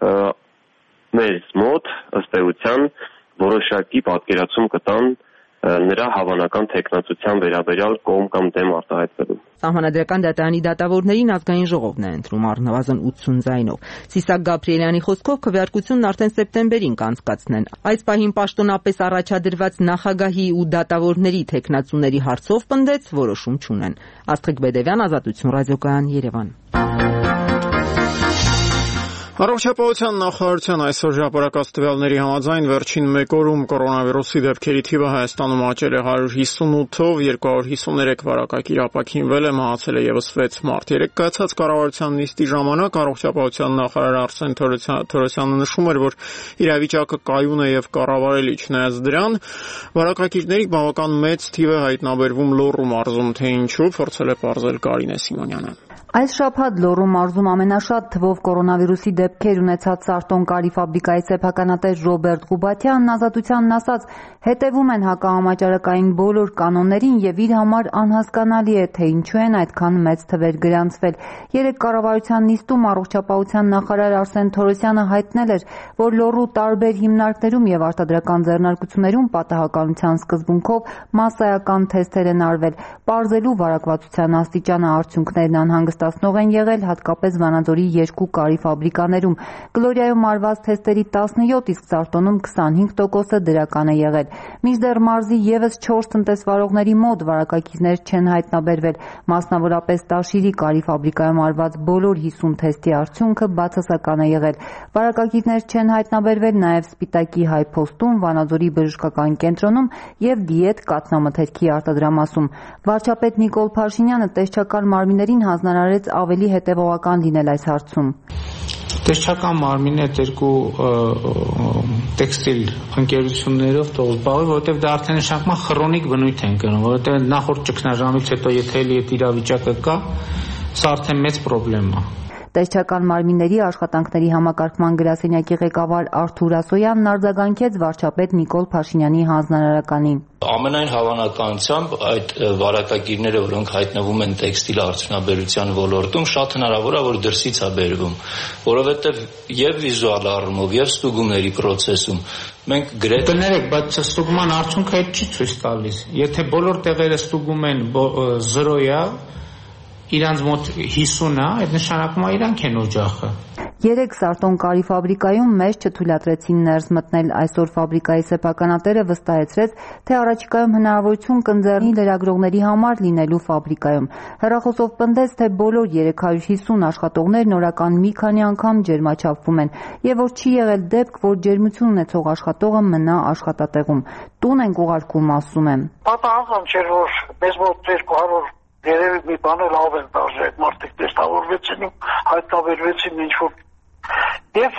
մեզ մոտ ըստ էության որոշակի պատկերացում կտան նրա հավանական թեկնածության վերաբերյալ կողմ կամ դեմ արտահայտվելու։ Սահմանադրական դատարանի դատավորներին ազգային ժողովն է ընտրում առնվազն ութսուն ձայնով։ Սիսակ Գաբրիելյանի խոսքով քվեարկությունն արդեն սեպտեմբերին կանցկացնեն։ Այս պահին պաշտոնապես առաջադրված նախագահի ու դատավորների թեկնածուների հարցով պնդեց, որոշում չունեն։ Աստղիկ Բեդևյան, Ազատություն ռադիոկայան, Երևան։ Առողջապահության նախարարության այսօր հրապարակած տվյալների համաձայն վերջին մեկ օրում կորոնավիրուսի դեպքերի թիվը Հայաստանում աճել է հարյուր հիսունութով, երկու հարյուր հիսուներեք վարակագիր ապաքինվել է, մահացել է ևս վեց մարդ։ Երեկ կայացած կառավարության նիստի ժամանակ առողջապահության նախարար Արսեն Թորոսյանը նշում էր, որ իրավիճակը կայուն է եւ կառավարելի, չնայած դրան վարակագիրների բավական մեծ թիվ է հայտնաբերվում Լոռու մարզում, թե ինչու, փորձել է պարզել Կարինե Սիմոնյանը։ Այս շաբաթ Լոռու մարզում ամենաշատ թվով կորոնավիրուսի դեպքեր ունեցած Սարտոն կարի ֆաբրիկայի սեփականատեր Ռոբերտ Ղուբատյանն ազատությանն ասաց, հետևում են հակահամաճարակային բոլոր կանոններին եւ իր համար անհասկանալի է, թե ինչու են այդքան մեծ թվեր գրանցվել։ Երեկ կառավարության նիստում առողջապահության նախարար Արսեն Թորոսյանը հայտնել էր, որ Լոռու տարբեր հիմնարկներում եւ արտադրական ձեռնարկություններում պատահականության սկզբունքով մասսայական թեստեր են արվել, պարզելու վարակվածության աստիճանը արդյունքներն անհանգստացնող են եղել հատկապես Վանաձորի երկու կարի ֆաբրիկաներում։ Գլորիայում արված թեստերի տասնյոթ, իսկ Սարտոնում քսանհինգ տոկոսը դրական է եղել։ Մինչդեռ մարզի ևս չորս տնտեսվարողների մոտ վարակագիրներ չեն հայտնաբերվել։ Մասնավորապես Տաշիրի կարի ֆաբրիկայում արված բոլոր հիսուն թեստի արդյունքը բացասական է եղել։ Վարակագիրներ չեն հայտնաբերվել նաև Սպիտակի Հայ փոստում, Վանաձորի բժշկական կենտրոնում եւ Դիետ կաթնամթերքի արտադրամասում։ Վարչապետ Նիկոլ Փաշինյանը տեսչական մարմիններին հանձնարարեց ավելի հետևողական լինել այս հարցում։ Տեսչական մարմինը երկու տեքստիլ ընկերություններով թող զբաղվի, որովհետև դա արդեն նշանակում խրոնիկ բնույթ են կրում, որովհետև նախորդ ճգնաժամից հետո եթե էլի այդ իրավիճակը կա, սա արդեն մեծ պրոբլեմ է։ Տեսչական մարմինների աշխատանքների համակարգման գրասենյակի ղեկավար Արթուր Ասոյանն արձագանքեց վարչապետ Նիկոլ Փաշինյանի հանձնարարականին։ Ամենայն հավանականությամբ այդ վարակագիրները, որոնք հայտնվում են տեքստիլ արդյունաբերության ոլորտում, շատ հնարավոր է, որ դրսից է բերվում, որովհետև եւ վիզուալ առումով, եւ ստուգումների process-ում մենք գրեթե կներեք, բայց ստուգման արդյունքը այդ չի ցույց տալիս։ Եթե բոլոր տեղերը ստուգում են զրոյա, իրանց մոտ հիսուն է, այդ նշանակում է իրանք են օջախը։ Երեկ Սարտոն կարի ֆաբրիկայում մեզ չթույլատրեցին ներս մտնել, այսօր ֆաբրիկայի սեփականատերը վստահեցրեց, թե առաջիկայում հնարավորություն կընձեռնի լրագրողների համար լինելու ֆաբրիկայում։ Հեռախոսով պնդեց, թե բոլոր երեք հարյուր հիսուն աշխատողներն օրական մի քանի անգամ ջերմաչափվում են եւ որ չի եղել դեպք, որ ջերմություն ունեցող աշխատողը մնա աշխատատեղում։ Տուն են ուղարկում, ասում եմ։ Պատահական չէր, որ մեզ մոտ երկու հարյուր երևի մի բան էլ ավել դաժե այդ մարդիկ տեստավորվեցին ու հայտնաբերվեցին ինչ-որ եւ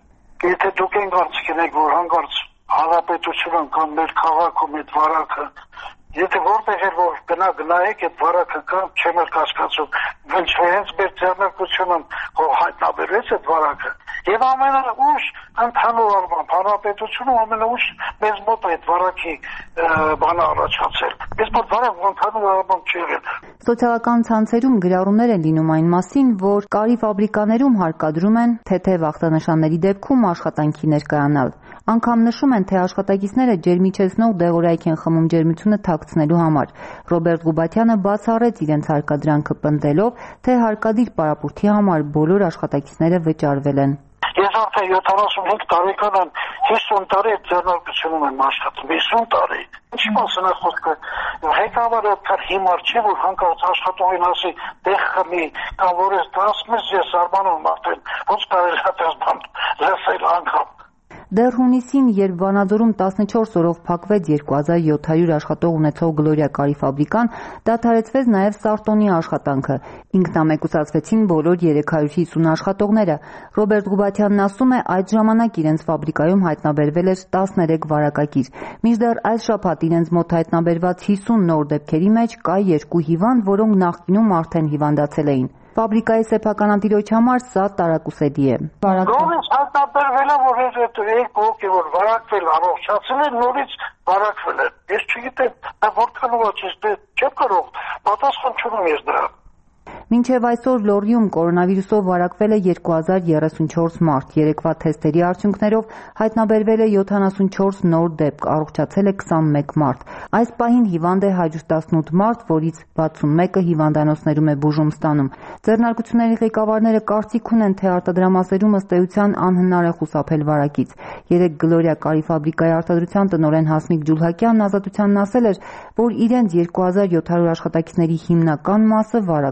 եթե դուք են կարծիք եք, որ հանկարծ հանրապետությունը կամ մեր քաղաքում այդ վարակը եթե որտեղ էր որ գնա գնայեք այդ վարակը կա չեմ էլ կասկածում ոնց հենց մեր ձեռնարկությունում հայտնաբերվեց այդ վարակը եւ ամենաուշ ընդհանուր առմամբ հանրապետությունում ամենաուշ մեզ մոտ այդ վարակի բանը առաջացել մեզ մոտ վարակ ընդհանուր առմամբ չի եղել։ Սոցիալական ցանցերում գրառումներ են լինում այն մասին, որ կարի ֆաբրիկաներում հարկադրում են թեթև ախտանշանների դեպքում աշխատանքի ներկայանալ։ Անգամ նշում են, թե աշխատակիցները ջերմիչեցնող դեղորայք են խմում ջերմությունը թաքցնելու համար։ Ռոբերտ Ղուբատյանը բացառեց իրենց հարկադրանքը պնդելով, թե հարկադիր պարապուրդի համար բոլոր աշխատակիցները վճարվել են։ Ես արդեն յոթանասունհինգ տարեկան եմ, հիսուն տարի այդ ձեռնարկությունում եմ աշխատում, հիսուն տարի։ Ինչի մասին է խոսքը։ Ղեկավարը դեռ հիմար չի, որ հանկարծ աշխատողին ասի տեղ խմի, կամ որ ես դասմես ես զարմանում արդեն, ոնց կարելի է այդպես բան լսել անգամ։ Դեռ հունիսին, երբ Վանաձորում տասնչորս օրով փակվեց երկու հազար յոթ հարյուր աշխատող ունեցող Գլորիա կարի ֆաբրիկան, դադարեցվեց նաև Սարտոնի աշխատանքը։ Ինքնամեկուսացվեցին բոլոր երեք հարյուր հիսուն աշխատողները։ Ռոբերտ Ղուբատյանն ասում է, այդ ժամանակ իրենց ֆաբրիկայում հայտնաբերվել էր տասներեք վարակագիր։ Մինչդեռ այս շաբաթ իրենց մոտ հայտնաբերված հիսուն նոր դեպքերի մեջ կա երկու հիվանդ, որոնք նախկինում արդեն հիվանդացել էին։ Ֆաբրիկայի սեփականատիրոջ համար սա տարակուսեդի է։ Նորից հայտնաբերվել է, որ այդ երկու հոգի որ վարակվել, առողջացել են, նորից վարակվել են։ Ես չգիտեմ, որքան ուղղակի չեմ կարող պատասխան չունեմ ես դրա։ Մինչև այսօր Լոռիում կորոնավիրուսով վարակվել է երկու հազար երեսունչորս մարդ, երեկվա թեստերի արդյունքներով հայտնաբերվել է յոթանասունչորս նոր դեպք, առողջացել է քսանմեկ մարդ։ Այս պահին հիվանդ է հարյուր տասնութ մարդ, որից վաթսունմեկը հիվանդանոցներում է բուժում ստանում։ Ձեռնարկությունների ղեկավարները կարծիք ունեն, թե արտադրամասերում ըստ էության անհնար է խուսափել վարակից։ Երեկ Գլորիա կարի ֆաբրիկայի արտադրության տնօրեն Հասմիկ Ջուլհակյանն ազատությանն ասել էր, որ իրենց երկու հազար յոթ հարյուր աշխատակիցների հիմնական մասը վարակվել ու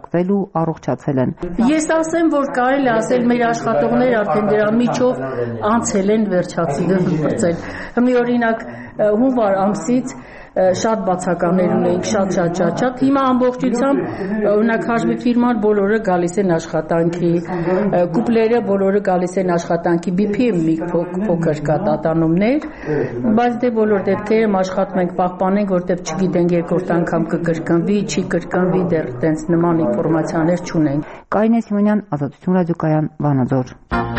առողջացել են։ Ես ասեմ, որ կարելի ասել մեր աշխատողները արդեն դրա միջով անցել են վերջացել։ Մի օրինակ հունվար ամսից շատ բացականներ ունեինք, շատ շատ շատ շատ։ Հիմա ամբողջությամբ օրինակ հաշվի ֆիրման բոլորը գալիս են աշխատանքի, կուպլերը բոլորը գալիս են աշխատանքի, բի փի էմ մի փոքր կա տատանումներ, բայց դե բոլոր դեպքերում աշխատում ենք պահպանենք, որտեղ չգիտենք երկրորդ անգամ կկրկնվի, չի կրկնվի, դեռ տենց նման ինֆորմացիաներ չունենք։ Կարինե Սիմոնյան, Ազատություն ռադիոկայան, Վանաձոր։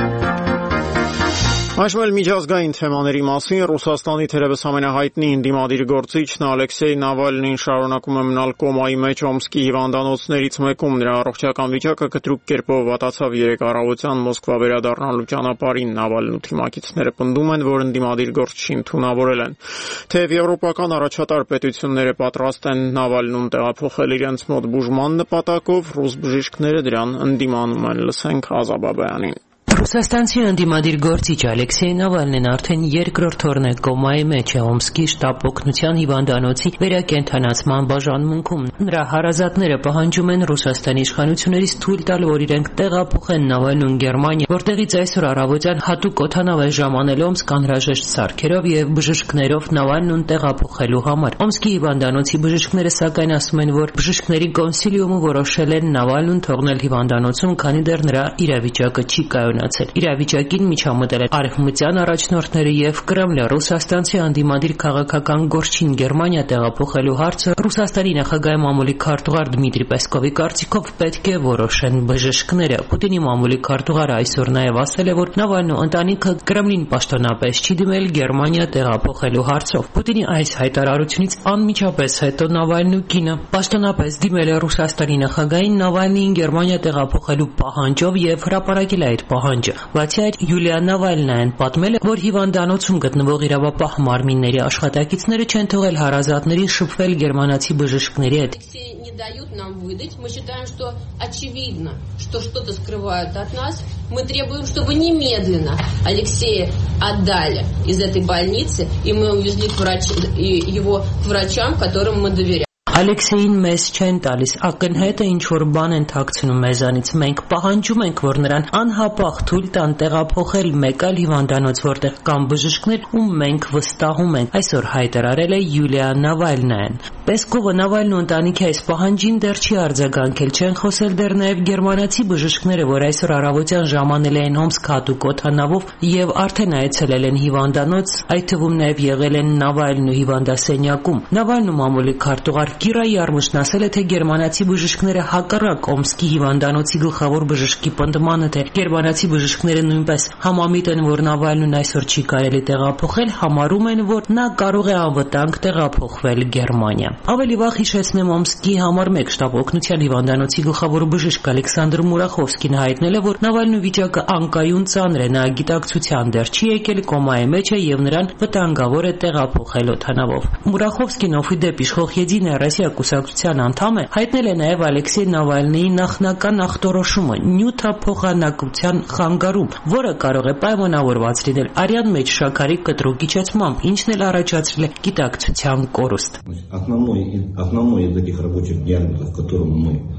Այժմ միջազգային թեմաների մասին Ռուսաստանի թերևս ամենահայտնի ընդդիմադիր գործիչն Ալեքսեյ Նավալնին շարունակում է մնալ կոմայի մեջ Օմսկի հիվանդանոցներից մեկում։ Նրա առողջական վիճակը կտրուկ կերպով վատացավ երեկ առավոտյան Մոսկվա վերադառնալու ճանապարհին։ Նավալնու թիմակիցները պնդում են, որ ընդդիմադիր գործչին թունավորել են։ Թեև եվրոպական առաջատար պետությունները պատրաստ են Նավալնուն տեղափոխել իրենց մոտ բուժման նպատակով, ռուս բժիշկները դրան ընդդիմանում են։ Լսենք Ազաբաբյանին։ Ռուսաստանցի ընդդիմադիր գործիչ Ալեքսեյ Նավալնին արդեն երկրորդ օրն է կոմայի մեջ է Օմսկի շտապ օգնության հիվանդանոցի վերակենդանացման բաժանմունքում։ Նրա հարազատները պահանջում են Ռուսաստանի իշխանություններից թույլ տալ, որ իրենք տեղափոխեն Նավալնուն Գերմանիա, որտեղից այսօր առավոտյան հատուկ օդանավ է ժամանել Օմսկ անհրաժեշտ սարքերով եւ բժիշկներով Նավալնուն տեղափոխելու համար։ Օմսկի հիվանդանոցի բժիշկները սակայն ասում են, որ բժիշկների կոնսիլիումը որոշել են Նավալնուն թողնել հիվանդանոցում, քանի դեռ նրա իրավիճակը չի կայունացել։ Իրավիճակին միջամտել են արևմտյան առաջնորդները եւ Կրեմլը։ Ռուսաստանցի անդիմադիր քաղաքական գործչին Գերմանիա տեղափոխելու հարցը Ռուսաստանի նախագահի մամուլի քարտուղար Դմիտրի Պեսկովի կարծիքով պետք է որոշեն բժիշկները։ Պուտինի մամուլի քարտուղարը այսօր նաեւ ասել է, որ Նավալնու ընտանիքը Կրեմլին պաշտոնապես չի դիմել Գերմանիա տեղափոխելու հարցով։ Պուտինի այս հայտարարությունից անմիջապես հետո Նավալնու կինը պաշտոնապես դիմել է Ռուսաստանի նախագահին Նավալնիին Գերմանիա տեղափոխելու պահանջով եւ հրապարակել այդ պահանջը։ Բացի այդ, Յուլիա Նավալնայան պատմել է, որ հիվանդանոցում գտնվող իրավապահ մարմինների աշխատակիցները չեն թողել հարազատներին շփվել գերմանացի բժիշկների հետ։ Не дают нам выдать. Мы считаем, что очевидно, что что-то скрывают от нас. Мы требуем, чтобы немедленно Алексея отдали из этой больницы, и мы увезли к врач... и его к врачам, которым мы доверяем. Ալեքսեյին մեզ չեն տալիս, ակնհայտ է ինչ-որ բան են թաքցնում մեզանից։ Մենք պահանջում ենք, որ նրան անհապաղ թույլ տան տեղափոխել մեկ այլ հիվանդանոց, որտեղ կան բժիշկներ, ում մենք վստահում ենք, այսօր հայտարարել է Յուլիա Նավալնայան։ Պեսկովը Նավալնու ընտանիքի այս պահանջին դեռ չի արձագանքել, չեն խոսել դեռ նաև գերմանացի բժիշկները, որ այսօր առավոտյան ժամանել էին Օմսկ հատուկ օդանավով եւ արդեն այցելել են հիվանդանոց, այդ թվում նաև եղել են Նավալնու հիվանդասենյակում։ Նավալնու մամուլի քարտուղար Կիրա Յարմուշն ասել է, թե գերմանացի բժիշկները հակառակ Օմսկի հիվանդանոցի գլխավոր բժշկի պնդմանը, թե գերմանացի բժիշկները նույնպես համամիտ են, որ Նավալնուն այսօր չի կարելի տեղափոխել, համարում են, որ նա կարող է անվտանգ տեղափոխվել Գերմանիա։ Ավելի վաղ հիշեցնեմ, Օմսկի համար մեկ շտապ օգնության հիվանդանոցի գլխավոր բժիշկ Ալեքսանդր Մուրախովսկին հայտնել է, որ Նավալնու վիճակը անկայուն ծանր է, նա գիտակցության դեռ չի եկել, կոմայի մեջ է եւ նրան վտանգավոր է տեղափոխել օդանավով։ Մուրախովսկին օֆիդեպ իշխող Եդինա Ռոսիա կուսակցության անդամ է, հայտնել է նաև Ալեքսեյ Նավալնիի նախնական ախտորոշումը՝ նյութափոխանակության խանգարում, որը կարող է պայմանավորված լինել արյան մեջ շաքարի կտրուկ իջեցմամբ, ինչն էլ առաջացրել է գիտակցության корост. Основной, основной из этих рабочих диагнозов, к которому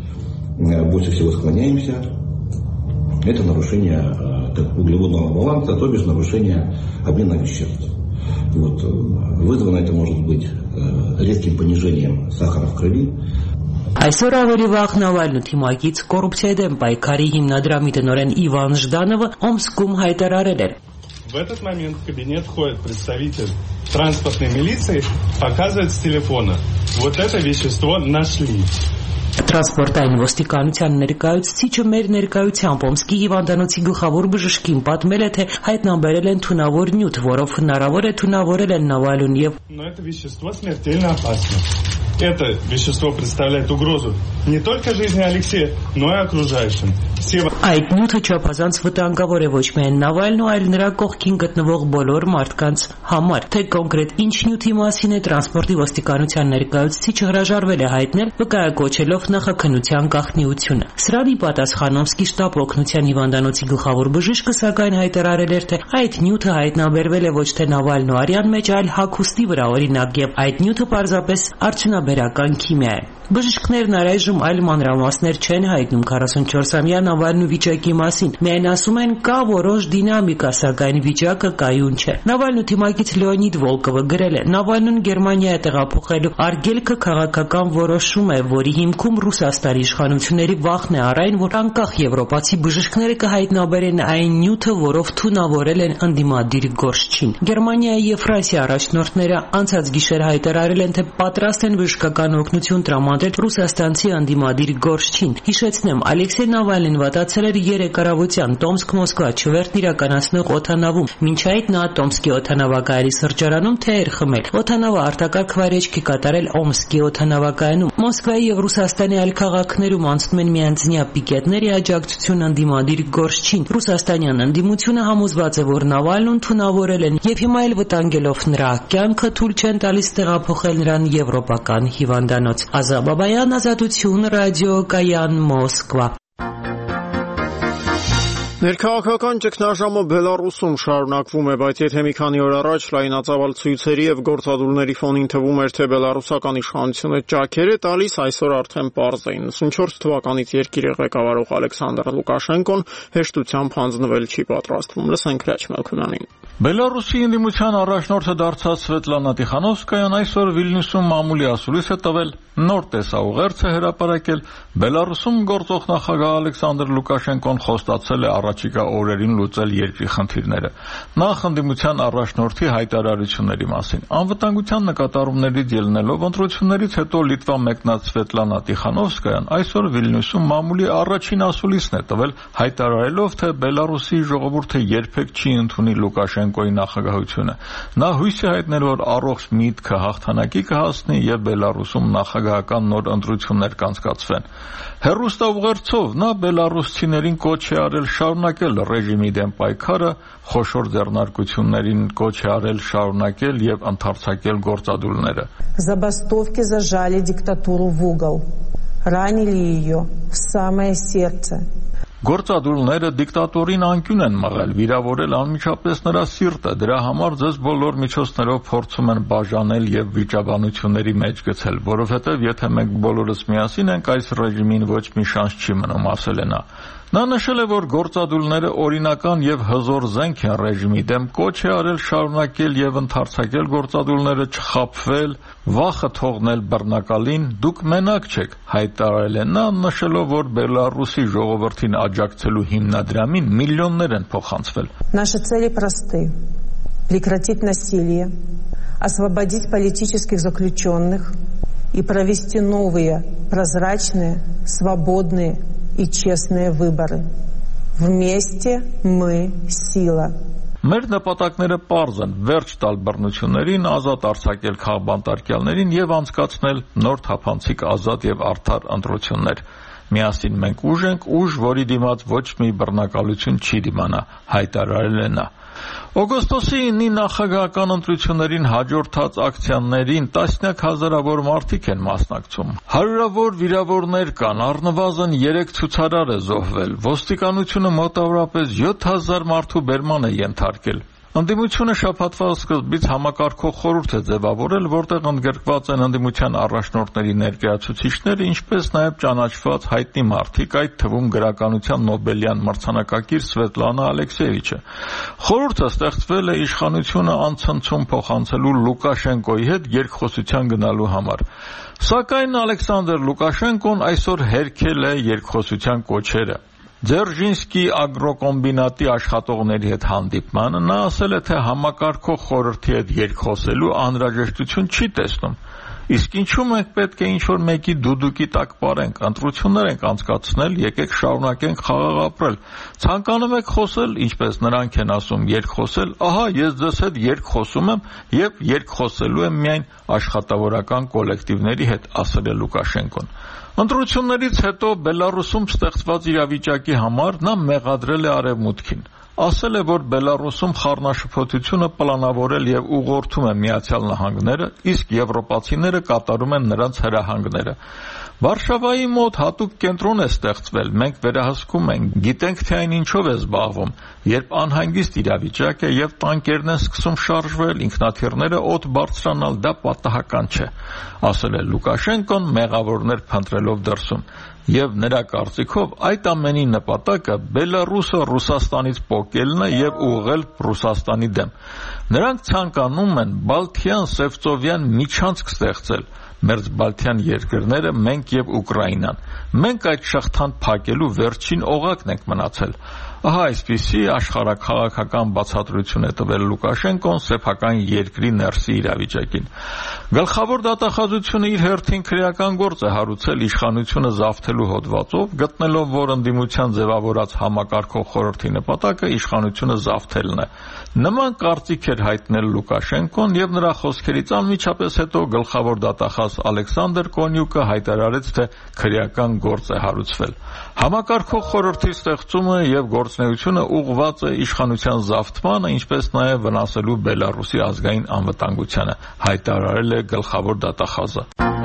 мы больше всего склоняемся, это нарушение углеводного баланса, то бишь нарушение обмена веществ. Вот. Вызвано это может быть резким понижением сахара в крови. Այսօր ավելի վաղ Նավալնու թիմակից կոռուպցիայի դեմ պայքարի հիմնադրամի տնօրեն Իվան Ժդանովը Օմսկում հայտարարել էր. В этот момент в кабинет входит представитель транспортной милиции, показывает с телефона. Вот это вещество нашли. Տրանսպորտային ոստիկանության ներկայացուցիչը մեր ներկայությամբ Օմսկի հիվանդանոցի գլխավոր բժշկին պատմել է, թե հայտնաբերել են թունավոր նյութ, որով հնարավոր է թունավորել են Նավալնուն եւ Но это вещество смертельно опасно. Это вещество представляет угрозу не только жизни Алексея, но и окружающим. Այդ նյութը չափազանց վտանգավոր է ոչ միայն Նավալնու, այլ նրա կողքին գտնվող բոլոր մարդկանց համար։ Թե կոնկրետ ինչ նյութի մասին է, տրանսպորտի ոստիկանության ներկայացուցիչը հրաժարվել է հայտնել, վկայակոչելով նախաքննության գաղտնիությունը։ Սրանի պատասխան Օմսկի շտապ օգնության հիվանդանոցի գլխավոր բժիշկը սակայն հայտարարել էր, թե այդ նյութը հայտնաբերվել է ոչ թե Նավալնու արյան մեջ, այլ հագուստի վրա, օրինակ, եւ այդ նյութը պարզապես արդյունաբեր տարբերական քիմիա է։ Բժիշկներն առայժմ այլ մանրամասներ չեն հայտնում քառասունչորսամյա Նավալնու վիճակի մասին, միայն ասում են կա որոշ դինամիկա, սակայն վիճակը կայուն չէ։ Նավալնու թիմակից Լեոնիդ Վոլկովը գրել է. Նավալնուն Գերմանիա է տեղափոխելու արգելքը քաղաքական որոշում է, որի հիմքում Ռուսաստանի իշխանությունների վախն է առ այն, որ անկախ եվրոպացի բժիշկները կհայտնաբերեն այն նյութը, որով թունավորել են ընդդիմադիր Գորշչին։ Գերմանիայի եւ Ֆրանսիա առաջնորդները անցած գիշեր հայտարարել են, թե պատրաստ են բժշկական օգնություն տրամադրել ռուսաստանցի ընդդիմադիր Գորշչին։ Հիշեցնեմ, Ալեքսեյ Նավալնին վատացել էր երեք առավոտյան Տոմսկ-Մոսկվա չվերթն իրականացնող օդանավում։ Մինչ այդ նա Տոմսկի օդանավակայանի սրճարանում թե էր խմել։ Օդանավը արտակարգ վայրեջքի կատարել Օմսկի օդանավակայանում։ Մոսկվայի եւ Ռուսաստանի այլ քաղաքներում անցնում են միանձնյա պիկետների աջակցություն ընդդիմադիր Գորշչին։ Ռուսաստանյան ընդդիմությունը համոզված է, որ Նավալնուն թունավորել են եւ հիմա էլ վտանգելով նրա կյանքը թույլ չեն տալիս տեղափոխել նրան եվրոպական հիվանդանոց։ Ազա Բաբայան, Ազատություն, ռադիոկայան, Մոսկվա։ Ներքաղաքական ճգնաժամը Բելարուսում շարունակվում է, բայց եթե մի քանի օր առաջ լայնածավալ ցույցերի եւ գործադուլների ֆոնին թվում էր, թե բելարուսական իշխանությունը ճաքեր է տալիս, այսօր արդեն պարզ է։ իննսունչորս թվականից երկիրը ղեկավարող Ալեքսանդր Լուկաշենկոն հեշտությամբ հանձնվել չի պատրաստվում։ Լսենք Հրաչ Մելքոնյանին։ Բելարուսի ընդդիմության առաջնորդը դարձած Սվետլանա Տիխանովսկայան այսօր Վիլնյուսում մամուլի ասուլիս է տվել, նոր տեսաուղերձ է հրապարակել։ Բելարուսում գործող նախագահ Ալեքսանդր Լուկաշենկոն խոստացել է առաջիկա օրերին լուծել երկրի խնդիրները։ Նախ ընդդիմության առաջնորդի հայտարարությունների մասին։ Անվտանգության նկատառումներից ելնելով ընտրություններից հետո Լիտվա մեկնած Սվետլանա Տիխանովսկայան այսօր Վիլնյուսում մամուլի առաջին ասուլիսն է տվել, հայտարարելով, թե Բելարուսի ժողովուրդը երբեք չի ընդունի Լուկաշենկոյի նախագահությունը։ Նա հույս է հայտնել, որ առողջ միտքը հաղթանակի կհասնի եւ Բելարուսում նախագահական նոր ընտրություններ կանցկացվեն։ Հեռուստաուղերձով նա բելարուսցիներին կոչ է արել շարունակել ռեժիմի դեմ պայքարը, խոշոր ձեռնարկություններին կոչ է արել շարունակել եւ ընդարձակել գործադուլները։ Забастовки зажали диктатуру в угол, ранили ее в самое сердце. Գործադուլները դիկտատորին անկյուն են մղել, վիրավորել անմիջապես նրա սիրտը, դրա համար ձեզ բոլոր միջոցներով փորձում են բաժանել եւ վիճաբանությունների մեջ գցել, որովհետեւ եթե մենք բոլորս միասին ենք, այս ռեժիմին ոչ մի շանս չի մնում, ասել է նա։ Նա նշել է, որ գործադուլները օրինական եւ հզոր զենք են ռեժիմի դեմ, կոչ է արել շարունակել եւ ընդարձակել գործադուլները, չխաբվել, վախը թողնել բռնակալին, դուք մենակ չեք, հայտարարել է նա, նշելով, որ Բելարուսի ժողովրդին աջակցելու հիմնադրամին միլիոններ են փոխանցվել։ Наши цели просты: прекратить насилие, освободить политических заключенных и провести новые, прозрачные, свободные и честные выборы. Вместе мы сила. Մեր նպատակները պարզ են՝ վերջ տալ բռնություններին, ազատ արձակել քաղբանտարկյալներին եւ անցկացնել նոր թափանցիկ ազատ եւ արդար ընտրություններ։ Միասին մենք ուժ ենք, ուժ, որի դիմաց ոչ մի բռնակալություն չի դիմանա, հայտարարել է նա։ Օգոստոսի ինը նախագահական ընտրություններին հաջորդած ակցիաներին տասնյակ հազարավոր մարդիկ են մասնակցում։ Հարյուրավոր վիրավորներ կան, առնվազն երեք ցուցարար է զոհվել։ Ոստիկանությունը մոտավորապես յոթ հազար մարդու բերման է ենթարկել։ Ընդդիմությունը շաբաթվա սկզբից համակարգող խորհուրդ է ձևավորել, որտեղ ընդգրկված են ընդդիմության առաջնորդների ներկայացուցիչները, ինչպես նաև ճանաչված հայտնի մարդիկ, այդ թվում գրականության Նոբելյան մրցանակակիր Սվետլանա Ալեքսեևիչը։ Խորհուրդը ստեղծվել է իշխանությունը անցնցում փոխանցելու Լուկաշենկոյի հետ երկխոսության գնալու համար։ Սակայն Ալեքսանդր Լուկաշենկոն այսօր հերքել է երկխոսության կոչերը։ Ձերժինսկի ագրոկոմբինատի աշխատողների հետ հանդիպմանը նա ասել է, թե համակարգող խորհրդի հետ երկխոսելու անհրաժեշտություն չի տեսնում։ Իսկ ինչու մենք պետք է ինչ-որ մեկի դուդուկի տակ պարենք, ընտրություններ ենք անցկացնել, եկեք շարունակենք խաղաղ ապրել։ Ցանկանում եք խոսել, ինչպես նրանք են ասում, երկխոսել, ահա ես ձեզ հետ երկխոսում եմ եւ երկխոսելու եմ միայն աշխատավորական կոլեկտիվների հետ, ասել է Լուկաշենկոն։ Ընտրություններից հետո Բելարուսում ստեղծված իրավիճակի համար նա մեղադրել է Արևմուտքին։ Ասել է, որ Բելարուսում խառնաշփոթությունը պլանավորել եւ ուղղորդում է Միացյալ Նահանգները, իսկ եվրոպացիները կատարում են նրանց հրահանգները։ Վարշավայի մոտ հատուկ կենտրոն է ստեղծվել, մենք վերահսկում ենք, գիտենք թե այն ինչով է զբաղվում, երբ անհանգիստ իրավիճակ է եւ տանկերն են սկսում շարժվել, ինքնաթիռները օդ բարձրանալ, դա պատահական չէ, ասել է Լուկաշենկոն մեղավորներ փնտրելով դրսում։ Եվ նրա կարծիքով այդ ամենի նպատակը Բելարուսը Ռուսաստանից պոկելն է եւ ուղղել Ռուսաստանի դեմ։ Նրանք ցանկանում են Բալթյան Սևծովյան միջանցք ստեղծել, մերձբալթյան երկրները, մենք եւ Ուկրաինան։ Մենք այդ շղթան փակելու վերջին օղակն ենք մնացել։ Ահա այսպիսի աշխարհաքաղաքական բացատրություն է տվել Լուկաշենկոն սեփական երկրի ներսի իրավիճակին։ Գլխավոր դատախազությունը իր հերթին քրեական գործ է հարուցել իշխանությունը զավթելու հոդվածով, գտնելով, որ ընդդիմության ձևավորած համակարգող խորհրդի նպատակը իշխանությունը զավթելն է։ Նման կարծիք էր հայտնել Լուկաշենկոն եւ նրա խոսքերից անմիջապես հետո գլխավոր դատախազ Ալեքսանդր Կոնյուկը հայտարարեց, թե քրեական գործ է հարուցվել։ Համակարգող խորհրդի ստեղծումը եւ գործունեությունը ուղղված է իշխանության զավթմանը, ինչպես նաեւ վնասելու Բելարուսի ազգային անվտանգությանը, հայտարարել է գլխավոր դատախազը։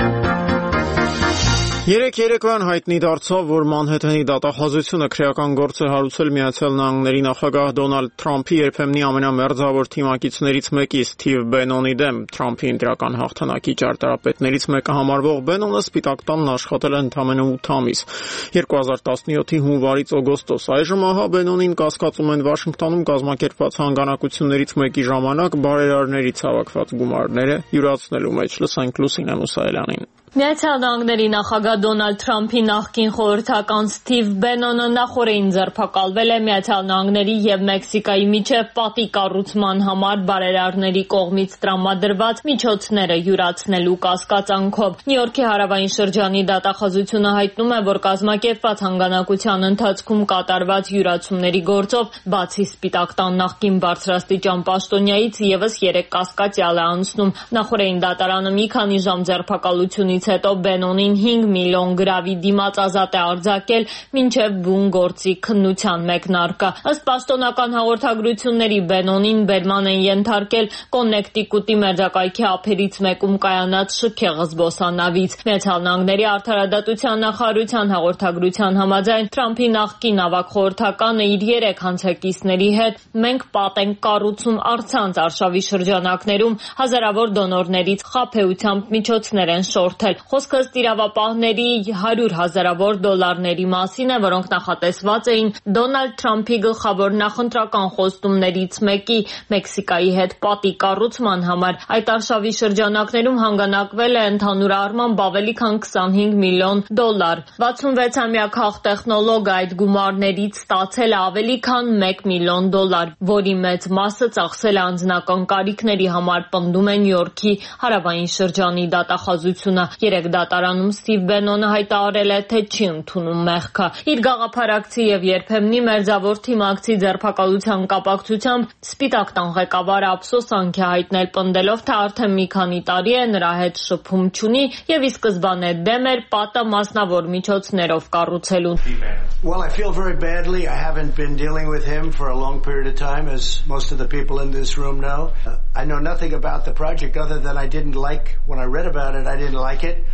Երեք երեկոյան հայտնի դարձավ, որ Մանհեթենի դատախազությունը քրեական գործ է հարուցել Միացյալ Նահանգների նախագահ Դոնալդ Թրամփի երբեմնի ամենամերձավոր թիմակիցներից մեկի Սթիվ Բենոնի դեմ։ Թրամփի ընտրական հաղթանակի ճարտարապետներից մեկը համարվող Բենոնը Սպիտակ տանն աշխատել է ընդամենը ութ ամիս։ երկու հազար տասնյոթի հունվարից օգոստոս։ Այժմ ահա Բենոնին կասկածում են Վաշինգտոնում կազմակերպված հանգանակություններից մեկի ժամանակ բարերարներից հավաքված գումարները յուրացնելու մեջ։ Լսենք Լուսինե Մուսայելյանին։ Միացյալ Նահանգների նախագահ Դոնալդ Թրամփի նախկին խորհրդական Սթիվ Բենոնը նախորդին ձերբակալվել է Միացյալ Նահանգների եւ Մեքսիկայի միջև պատի կառուցման համար բարերարների կողմից տրամադրված միջոցները յուրացնելու կասկածանքով։ Նյու Յորքի հարավային շրջանի դատախազությունը հայտնում է, որ կազմակերպված հանգանակության ընթացքում կատարված յուրացումների գործով, բացի Սպիտակ տան նախկին բարձրաստիճան պաշտոնյայից, եւս երեք կասկածյալ է անցնում։ Նախորդին դատարանը մի քանի ժամ ձերբակալությունից հետո Բենոնին հինգ միլիոն գրավի դիմաց ազատ է արձակել մինչև բուն գործի քննության մեկնարկը։ Ըստ պաշտոնական հաղորդագրությունների Բենոնին բերման են ենթարկել Կոննեկտիկուտի մերձակայքի ափերից մեկում կայանած շքեղ զբոսանավից։ Միացյալ Նահանգների արդարադատության նախարարության հաղորդագրության համաձայն Թրամփի նախկին ավագ խորհրդականը իր երեք հանցակիցների հետ մենք պատ ենք կառուցում առցանց արշավի շրջանակներում հազարավոր դոնորներից խաբեությամբ միջոցներ են շորթել։ Խոսքը տիրավապահների հարյուր հազարավոր դոլարների մասին է, որոնք նախատեսված էին Դոնալդ Թրամփի գլխավոր նախընտրական խոստումներից մեկի Մեքսիկայի հետ պատի կառուցման համար։ Այդ արշավի շրջանակներում հանգանակվել է ընդհանուր առմամբ ավելի քան քսանհինգ միլիոն դոլար։ վաթսունվեցամյա քաղտեխնոլոգը այդ գումարներից ստացել է ավելի քան մեկ միլիոն դոլար, որի մեծ մասը ծախսել է անձնական կարիքների համար, պնդում է Նյու Յորքի հարավային շրջանի դատախազությունը։ Երեք դատարանում Սթիվ Բենոնը հայտարարել է, թե չի ընդունում մեղքը։ Իր գաղափարակցի եւ երբեմնի մերձավոր թիմակցի ձերբակալության կապակցությամբ Սպիտակ տան ղեկավարը ափսոսանք է հայտնել, պնդելով, թե արդեն մի քանի տարի է նրա հետ շփում չունի եւ ի սկզբանե դեմ էր պատը մասնավոր միջոցներով կառուցելուն։ Well, I feel very badly. I haven't been dealing with him for a long period of time, as most of the people in this room know. Uh, I know nothing about the project other than I didn't like, when I read about it, I didn't like it.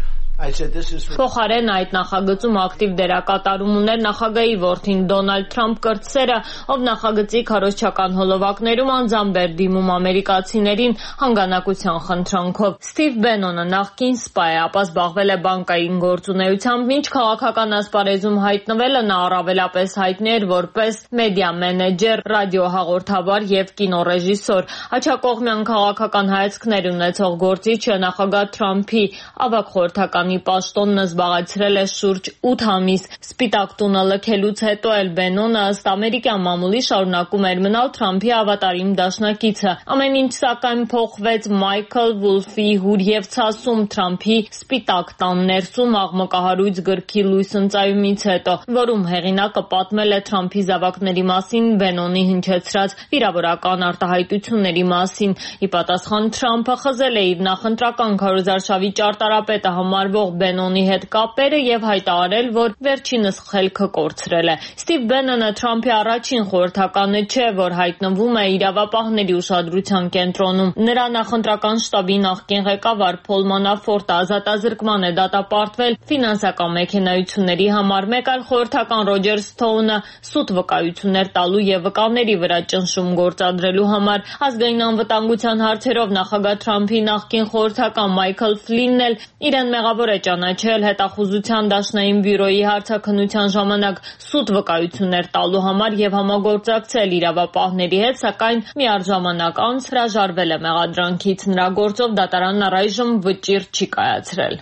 Փոխարեն այդ նախագծում ակտիվ դերակատարում ուներ նախագահի որդին Դոնալդ Թրամփ կրտսերը, ով նախագծի քարոզչական հոլովակներում անձամբ էր դիմում ամերիկացիներին հանգանակության խնդրանքով։ Սթիվ Բենոնը նախկին սպա է, ապա զբաղվել է բանկային գործունեությամբ, մինչ քաղաքական ասպարեզում հայտնվելը նա առավելապես հայտնի էր որպես մեդիա մենեջեր, ռադիոհաղորդավար եւ կինոռեժիսոր։ Հաճակողմյան քաղաքական հայացքներ ունեցող գործիչը նախագահ Թրամփի ավագ խորհրդական պաշտոնը զբաղեցրել է շուրջ ութ ամիս։ Սպիտակ տունը լքելուց հետո էլ Բենոնը ըստ ամերիկյան մամուլի շարունակում էր մնալ Թրամփի ավատարիմ դաշնակիցը։ Ամեն ինչ սակայն փոխվեց Մայքլ Վուլֆի հուր եւ ցասում Թրամփի Սպիտակ տան ներսում աղմկահարույց գրքի լույս ընծայումից հետո, որում հեղինակը պատմել է Թրամփի զավակների մասին Բենոնի հնչեցրած վիրավորական արտահայտությունների մասին։ Ի պատասխան Թրամփը խզել է իր նախընտրական քարոզարշավի ճարտարապետը համար համարվող Բենոնի հետ կապերը եւ հայտարարել, որ վերջինս խելքը կորցրել է։ Ստիվ Բենոնը Թրամփի առաջին խորհրդականը չէ, որ հայտնվում է իրավապահների ուշադրության կենտրոնում։ Նրա նախընտրական շտաբի նախկին ղեկավար Փոլ Մանաֆորտը ազատազրկման է դատապարտվել ֆինանսական մեքենայությունների համար։ Մեկ այլ խորհրդական Ռոջեր Սթոունը սուտ վկայություններ տալու եւ վկաների վրա ճնշում գործադրելու համար։ Ազգային անվտանգության հարցերով նախագահ Թրամփի նախկին խորհրդական Մայքլ Ֆլինն էլ իրեն մեղավոր է ճանաչել հետախուզության դաշնային բյուրոյի հարցաքննության ժամանակ սուտ վկայություններ տալու համար եւ համագործակցել իրավապահների հետ, սակայն միառժամանակ անց հրաժարվել է մեղադրանքից։ Նրա գործով դատարանն առայժմ վճիռ չի կայացրել։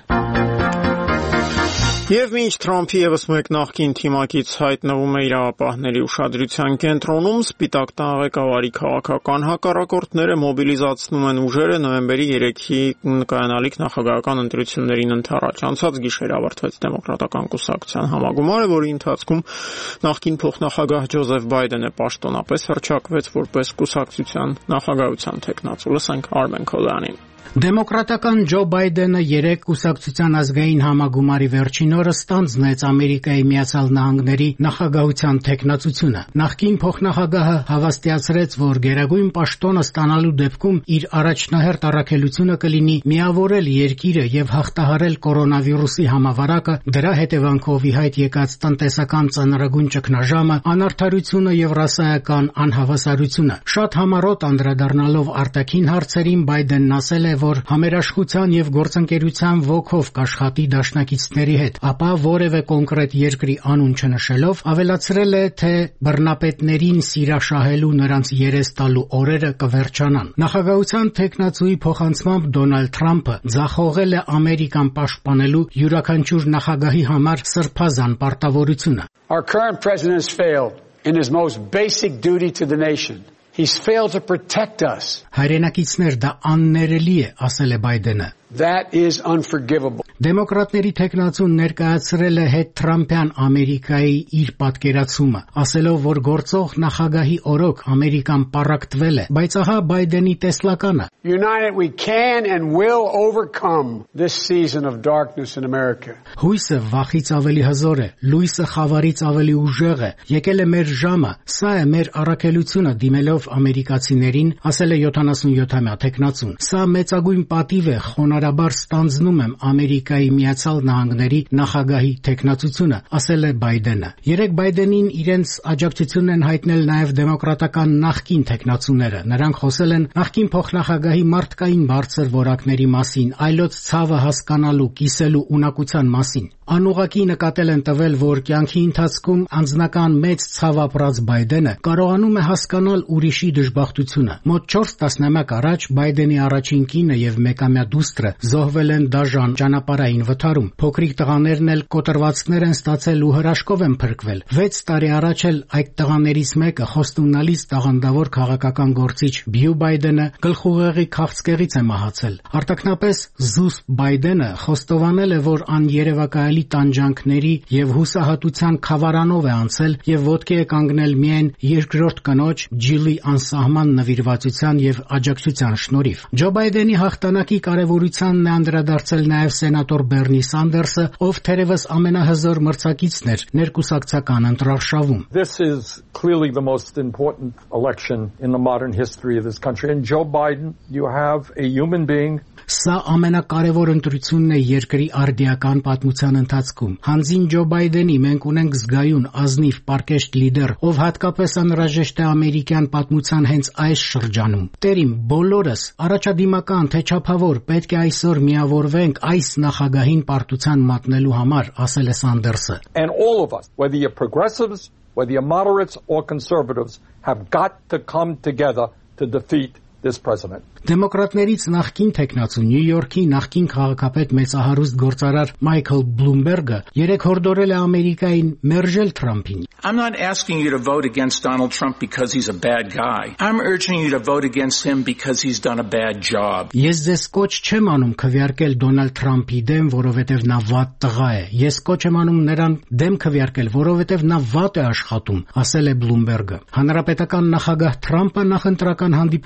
Եվ մինչ Թրամփի ևս մեկ նախկին թիմակից հայտնվում է իրավապահների ուշադրության կենտրոնում, Սպիտակ տան ղեկավարի քաղաքական հակառակորդները մոբիլիզացնում են ուժերը նոյեմբերի երեքի կայանալիք նախագահական ընտրություններին ընդառաջ։ Անցած գիշեր ավարտվեց Դեմոկրատական կուսակցության համագումարը, որի ընթացքում նախկին փոխնախագահ Ջոզեֆ Բայդենը պաշտոնապես հռչակվեց որպես կուսակցության նախագահության թեկնածու։ Լսենք Արմեն Քոլյանին։ Դեմոկրատական Ջո Բայդենը երեկ կուսակցության ազգային համագումարի վերջին օրը ստանձնեց Ամերիկայի Միացյալ Նահանգների նախագահության թեկնածությունը։ Նախկին փոխնախագահը հավաստիացրեց, որ գերագույն պաշտոնը ստանալու դեպքում իր առաջնահերթ առաքելությունը կլինի միավորել երկիրը եւ հաղթահարել կորոնավիրուսի համավարակը, դրա հետևանքով ի հայտ եկած տնտեսական ծանրագույն ճգնաժամը, անարդարությունը եւ ռասայական անհավասարությունը։ Շատ համառոտ անդրադառնալով արտաքին հարցերին Բայդենն ասել է, որ համերաշխության եւ գործընկերության ոգով կաշխատի դաշնակիցների հետ, ապա որևէ կոնկրետ երկրի անուն չնշելով ավելացրել է, թե բռնապետներին սիրաշահելու նրանց երես տալու օրերը կվերջանան։ Նախագահության թեկնածուի փոխանցմամբ Դոնալդ Թրամփը ձախողել է Ամերիկան պաշտպանելու յուրաքանչյուր նախագահի համար սրբազան պարտավորությունը։ Our current president has failed in his most basic duty to the nation. He's failed to protect us. Հայրենակիցներ, դա աններելի է, ասել է Բայդենը։ That is unforgivable. Դեմոկրատների թեկնածուն ներկայացրել է հետ Թրամփյան Ամերիկայի իր պատկերացումը, ասելով, որ գործող նախագահի օրոք Ամերիկան պառակտվել է, բայց ահա Բայդենի տեսլականը։ United we can and will overcome this season of darkness in America. Հույսը վախից ավելի հզոր է, լույսը խավարից ավելի ուժեղ է։ Եկել է մեր ժամը, սա է մեր առաքելությունը դիմելով ամերիկացիներին, ասել է յոթանասունյոթամյա թեկնածուն։ Սա մեծագույն պատիվ է, խոնարհաբար ստանձնում եմ Ամերիկայի Միացյալ Նահանգների նախագահի թեկնածությունը, ասել է Բայդենը։ Երեք Բայդենին իրենց աջակցությունն են հայտնել նաև դեմոկրատական նախկին թեկնածուները։ Նրանք խոսել են նախկին փոխնախագահի մարդկային բարձր որակների մասին, այլոց ցավը հասկանալու, կիսելու ունակության մասին։ Անուղղակի նկատել են տվել, որ կյանքի ընթացքում անձնական մեծ ցավ ապրած Բայդենը կարողանում է հասկանալ ուրիշի դժբախտությունը։ Մոտ չորս տասնամյակ առաջ Բայդենի առաջին կինը եւ մեկամյա դուստրը զոհվել են դաժան ճանապարհային վթարում։ Փոքրիկ տղաներն էլ կոտրվածքներ են ստացել ու հրաշքով են փրկվել։ վեց տարի առաջ էլ այդ տղաներից մեկը խոստումնալից տաղանդավոր քաղաքական գործիչ Բյու Բայդենը գլխուղեղի քաղցկեղից է մահացել։ Արտաքնապես Զուս Բայդենը խոստովանել է, որ աներևակայելի տանջանքների եւ հուսահատության խավարանով է անցել եւ ոտքի է կանգնել միայն երկրորդ կնոջ Ջիլի անսահման նվիրվածության եւ աջակցության շնորհիվ։ Ջո Բայդենի հաղթանակի կարևորությանն է անդրադարձել նաեւ սենատոր Բերնի Սանդերսը, ով թերևս ամենահզոր մրցակիցն էր ներկուսակցական ընտրարշավում։ This is clearly the most important election in the modern history of this country. And Joe Biden, you have a human being. Սա ամենակարևոր ընտրությունն է երկրի արդիական պատմության ընթացքում։ Հանձին Ջո Բայդենի մենք ունենք զգայուն, ազնիվ, պարկեշտ լիդեր, ով հատկապես անհրաժեշտ է ամերիկյան պատմության հենց այս շրջանում։ Տերիմ, բոլորս առաջադիմական թե չափավոր պետք է այսօր միավորվենք այս նախագահին պարտության մատնելու համար, ասել է Սանդերսը։ And all of us, whether you're progressives, whether you're moderates or conservatives, have got to come together to defeat this president. Դեմոկրատներից նախկին թեկնածու Նյու Յորքի նախկին քաղաքապետ մեծահարուստ գործարար Մայքլ Բլումբերգը երեք հորդորել է Ամերիկային մերժել Թրամփին։ I'm not asking you to vote against Donald Trump because he's a bad guy. I'm urging you to vote against him because he's done a bad job. Ես ձեզ կոչ չեմ անում քվեարկել Դոնալդ Թրամփի դեմ, որովհետև նա վատ տղա է։ Ես կոչ եմ անում նրան դեմ քվեարկել, որովհետև նա վատ է աշխատում, ասել է Բլումբերգը։ Հանրապետական նախագահ Թրամփը նախընտրական հանդիպումներում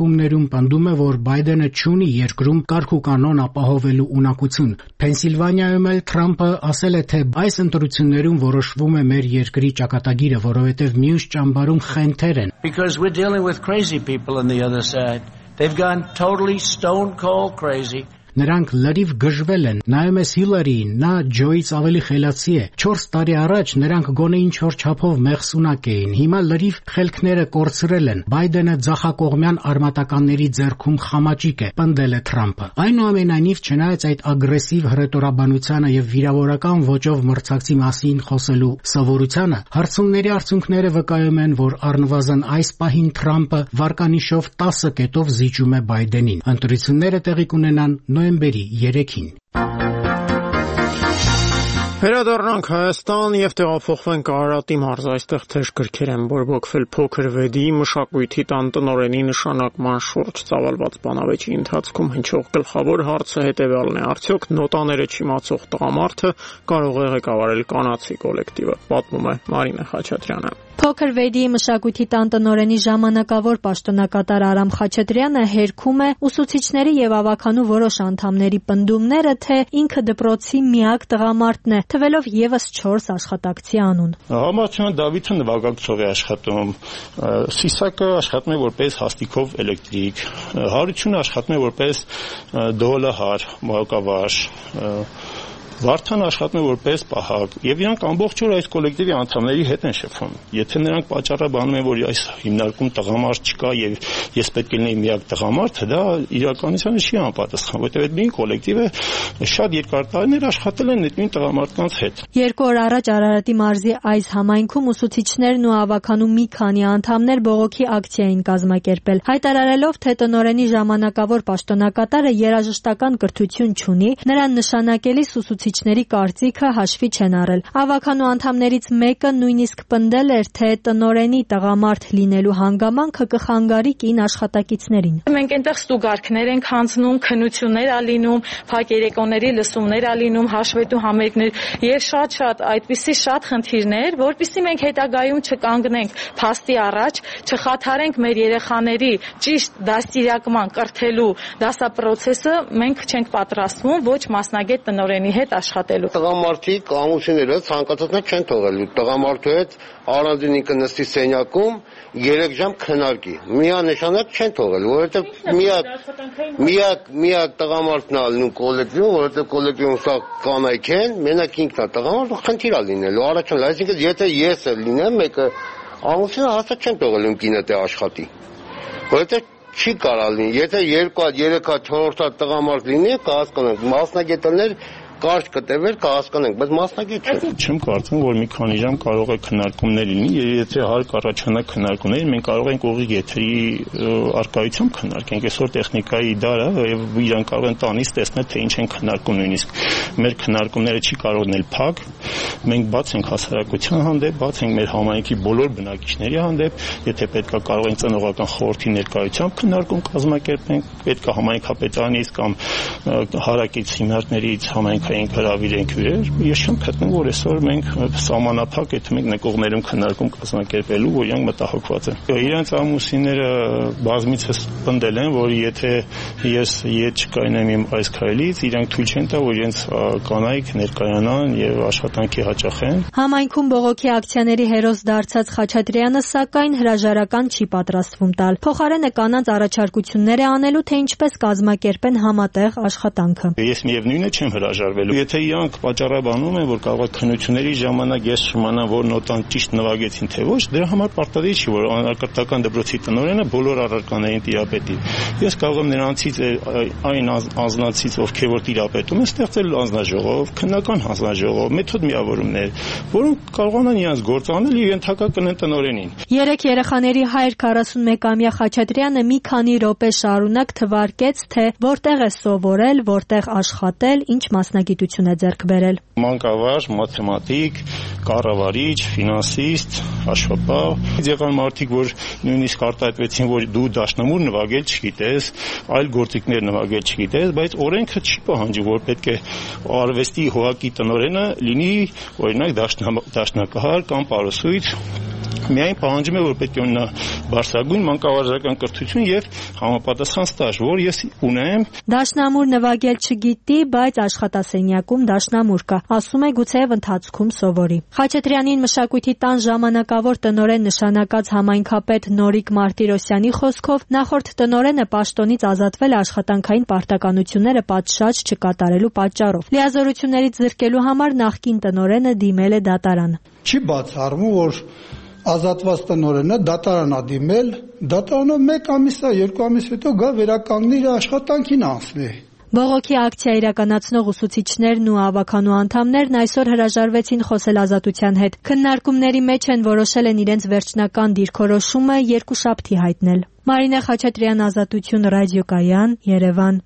ընթերցում պնդում է, որ Բայդենը չունի երկրում կարգ ու կանոն ապահովելու ունակություն։ Փենսիլվանիայում էլ Թրամփը ասել է, թե այս ընտրություններում որոշվում է մեր երկրի ճակատագիրը, որովհետև մյուս ճամբարում խենթեր են։ Because we're dealing with crazy people on the other side. They've gone totally stone cold crazy. Նրանք լրիվ գժվել են, նայում ես Հիլարիին, նա Ջոյից ավելի խելացի է։ Չորս տարի առաջ նրանք գոնե ինչ-որ չափով մեղսունակ էին, հիմա լրիվ խելքները կորցրել են։ Բայդենը ձախակողմյան արմատականների ձեռքում խամաճիկ է, պնդել է Թրամփը։ Այնուամենայնիվ, չնայած այդ ագրեսիվ հռետորաբանությանը եւ վիրավորական ոճով մրցակցի մասին խոսելու սովորությանը, հարցումների արդյունքները վկայում են, որ առնվազն այս պահին Թրամփը վարկանիշով տասը կետով զիջում է Բայդենին։ Ընտրությունները տեղի կունենան նոյեմբերի երեքին։ Վերադառնանք Հայաստան եւ տեղափոխվենք Արարատի մարզ, այստեղ թեժ գրքեր են բորբոքվել փոքր վեդի մշակույթի տան տնօրենի նշանակման շուրջ ծավալված բանավեճի ընթացքում հնչող գլխավոր հարցը հետեւյալն է. արդյոք նոտաները չիմացող տղամարդը կարող է ղեկավարել կանացի կոլեկտիվը, պատմում է Մարինե Խաչատրյանը։ Փոքր վեդի մշակույթի տան տնօրենի ժամանակավոր պաշտոնակատար Արամ Խաչատրյանը հերքում է ուսուցիչների եւ ավականու որոշ անդամների պնդումները, թե ինքը դպրոցի միակ տղամարդն է, թվելով եւս չորս աշխատակցի անուն։ Համարչյան Դավիթը նվագակցող է աշխատում, Սիսակը աշխատում է որպես հաստիկով էլեկտրիկ, Հարությունը աշխատում է որպես դոլահար, մոհակավար, Վարդան աշխատում է որպես պահակ, եւ իրանք ամբողջ օր այս կոլեկտիվի անդամների հետ են շփվում։ Եթե նրանք պատճառաբանում են, որ այս հիմնարկում տղամարդ չկա եւ ես պետք է լինեի միակ տղամարդը, դա իրականությանը չի անպատասխան, որովհետեւ այդ նույն կոլեկտիվը շատ երկար տարիներ աշխատել են այդ նույն տղամարդկանց հետ։ Երկու օր առաջ Արարատի մարզի այս համայնքում ուսուցիչներն ու ավականու մի քանի անդամներ բողոքի ակցիա էին կազմակերպել, հայտարարելով, թե տնօրենի ժամանակավոր պաշտոնակատարը երաժշտական կրթություն չունի, նրան նշանակելիս ուսուցիչների կարծիքը հաշվի չեն առել։ Ավականու անդամներից մեկը նույնիսկ պնդել էր, թե տնօրենի տղամարդ լինելու հանգամանքը կխանգարի կին աշխատակիցներին։ Մենք այնտեղ ստուգարքներ ենք հանձնում, քննություններ ա լինում, փակ երեկոների լսումներ ա լինում, հաշվետու համերգներ եւ շատ-շատ այդպիսի շատ խնդիրներ, որպեսզի մենք հետագայում չկանգնենք փաստի առաջ, չխաթարենք մեր երեխաների ճիշտ դաստիարակման կրթելու դասապրոցեսը, մենք չենք պատրաստվում ոչ մասնագետ տնօրենի հետ աշխատելու։ Տղամարդիկ ամուսինները ցանկացածներ չեն թողելու։ Տղամարդու հետ առանձին ինքը նստի սենյակում երեք ժամ քննարկի։ Միանշանակ չեն թողել, որովհետև միակ միակ միակ տղամարդն ա լինում կոլեկտիվում, որովհետև կոլեկտիվում սա կանայք են, մենակ ինքն ա տղամարդը խնդիր ա լինելու։ Առաջին, այսինքն եթե ես էլ լինեմ մեկը ամուսինը հաստատ չեմ թողել իմ կինը դե աշխատի։ Որովհետև չի կարա լինի, եթե երկու հատ, երեք հատ, չորրորդ հատ տղամարդ լինի, կհասկանանք, մասնագետներ կարճ կտևեր կհասկանանք, բայց մասնագետ չէ։ Չեմ կարծում, որ մի քանի ժամ կարող է քննարկումներ լինի, եթե հարկ առաջանա քննարկումներ, մենք կարող ենք ուղիղ եթերի արկայությամբ քննարկենք, այսօր տեխնիկայի դար է եւ իրենք կարող են տանից տեսնել, թե ինչ են քննարկում, նույնիսկ մեր քննարկումները չի կարող լինել փակ, մենք բաց ենք հասարակության հանդեպ, բաց ենք մեր համայնքի բոլոր բնակիչների հանդեպ, եթե պետքա կարող ենք ծնողական խորհրդի ներկայությամբ քննարկում կազմակերպենք, պետքա համայնքապետարանից կամ հարակից հիմնարկներից համայնքային հրավիրենք հյուրեր, ես չեմ գտնում, որ այսօր մենք սահմանափակ այդ մենք նկողներում քննարկում կազմակերպելու, որ իրանք մտահոգված են։ Իրանց ամուսինները բազմիցս պնդել են, որ եթե ես ետ չկայնեմ իմ այս քայլից, իրանք թույլ չեն տա, որ իրենց կանայք ներկայանան եւ աշխատանքի հաճախեն։ Համայնքում բողոքի ակցիաների հերոս դարձած Խաչատրյանը սակայն հրաժարական չի պատրաստվում տալ։ Փոխարենը կանանց առաջարկություններ է անելու, թե ինչպես կազմակերպեն համատեղ աշխատանքը։ Ես միևնույնն է չեմ հրաժարվելու։ Եթե իրանք պատճառաբանում են, որ կարող է քննությունների ժամանակ ես չիմանամ, որ նոտան ճիշտ նվագեցին թե ոչ, դրա համար պարտադիր չի, որ անկրթական դպրոցի տնօրենը բոլոր առարկաներին տիրապետի։ Ես կարող եմ նրանցից այն անձնացից, ովքեր որ տիրապետում են, ստեղծել անձնաժողով, քննական հանձնաժողով, մեթոդ միավորումներ, որոնք կարողանան իրենց գործ անել եւ ենթակա կնեն տնօրենին։ Երեք երեխաների հայր քառասունմեկամյա Խաչատրյանը մի քանի րոպե շարունակ թվարկեց, թե որտեղ է սովորել, որտեղ աշխատել, ինչ մասնագիտություն է ձեռք բերել։ Մանկավար, մաթեմատիկ, կառավարիչ, ֆինանսիստ, հաշվապահ։ Եղան մարդիկ, որ նույնիսկ արտահայտվեցին, որ դու դաշնամուր նվագել չգիտես, այլ գործիքներ նվագել չգիտես, բայց օրենքը չի պահանջում, որ պետք է արվեստի հողակի տնօրենը լինի օրինակ դաշնակահար կամ պարուսույց Միայն պահանջում է, որ պետք է ունենա բարձրագույն մանկավարժական կրթություն եւ համապատասխան ստաժ, որ ես ունեմ։ Դաշնամուր նվագել չգիտի, բայց աշխատասենյակում դաշնամուր կա, ասում է գուցեև ընթացքում սովորի։ Խաչատրյանին մշակույթի տան ժամանակավոր տնօրեն նշանակած համայնքապետ Նորիկ Մարտիրոսյանի խոսքով նախորդ տնօրենը պաշտոնից ազատվել աշխատանքային պարտականությունները պատշաճ չկատարելու պատճառով։ Լիազորություններից զրկելու համար նախկին տնօրենը դիմել է դատարան։ Չի բացառվում, որ ազատված տնօրենը դատարանա դիմել, դատարանով մեկ ամիսա, երկու ամիս հետո գա վերականգնի իր աշխատանքին անցնի։ Բողոքի ակցիա իրականացնող ուսուցիչներն ու ավականու անդամներն այսօր հրաժարվեցին խոսել Ազատության հետ։ Քննարկումների մեջ են որոշել են իրենց վերջնական դիրքորոշումը երկուշաբթի հայտնել։ Մարինե Խաչատրյան, Ազատություն ռադիոկայան, Երևան։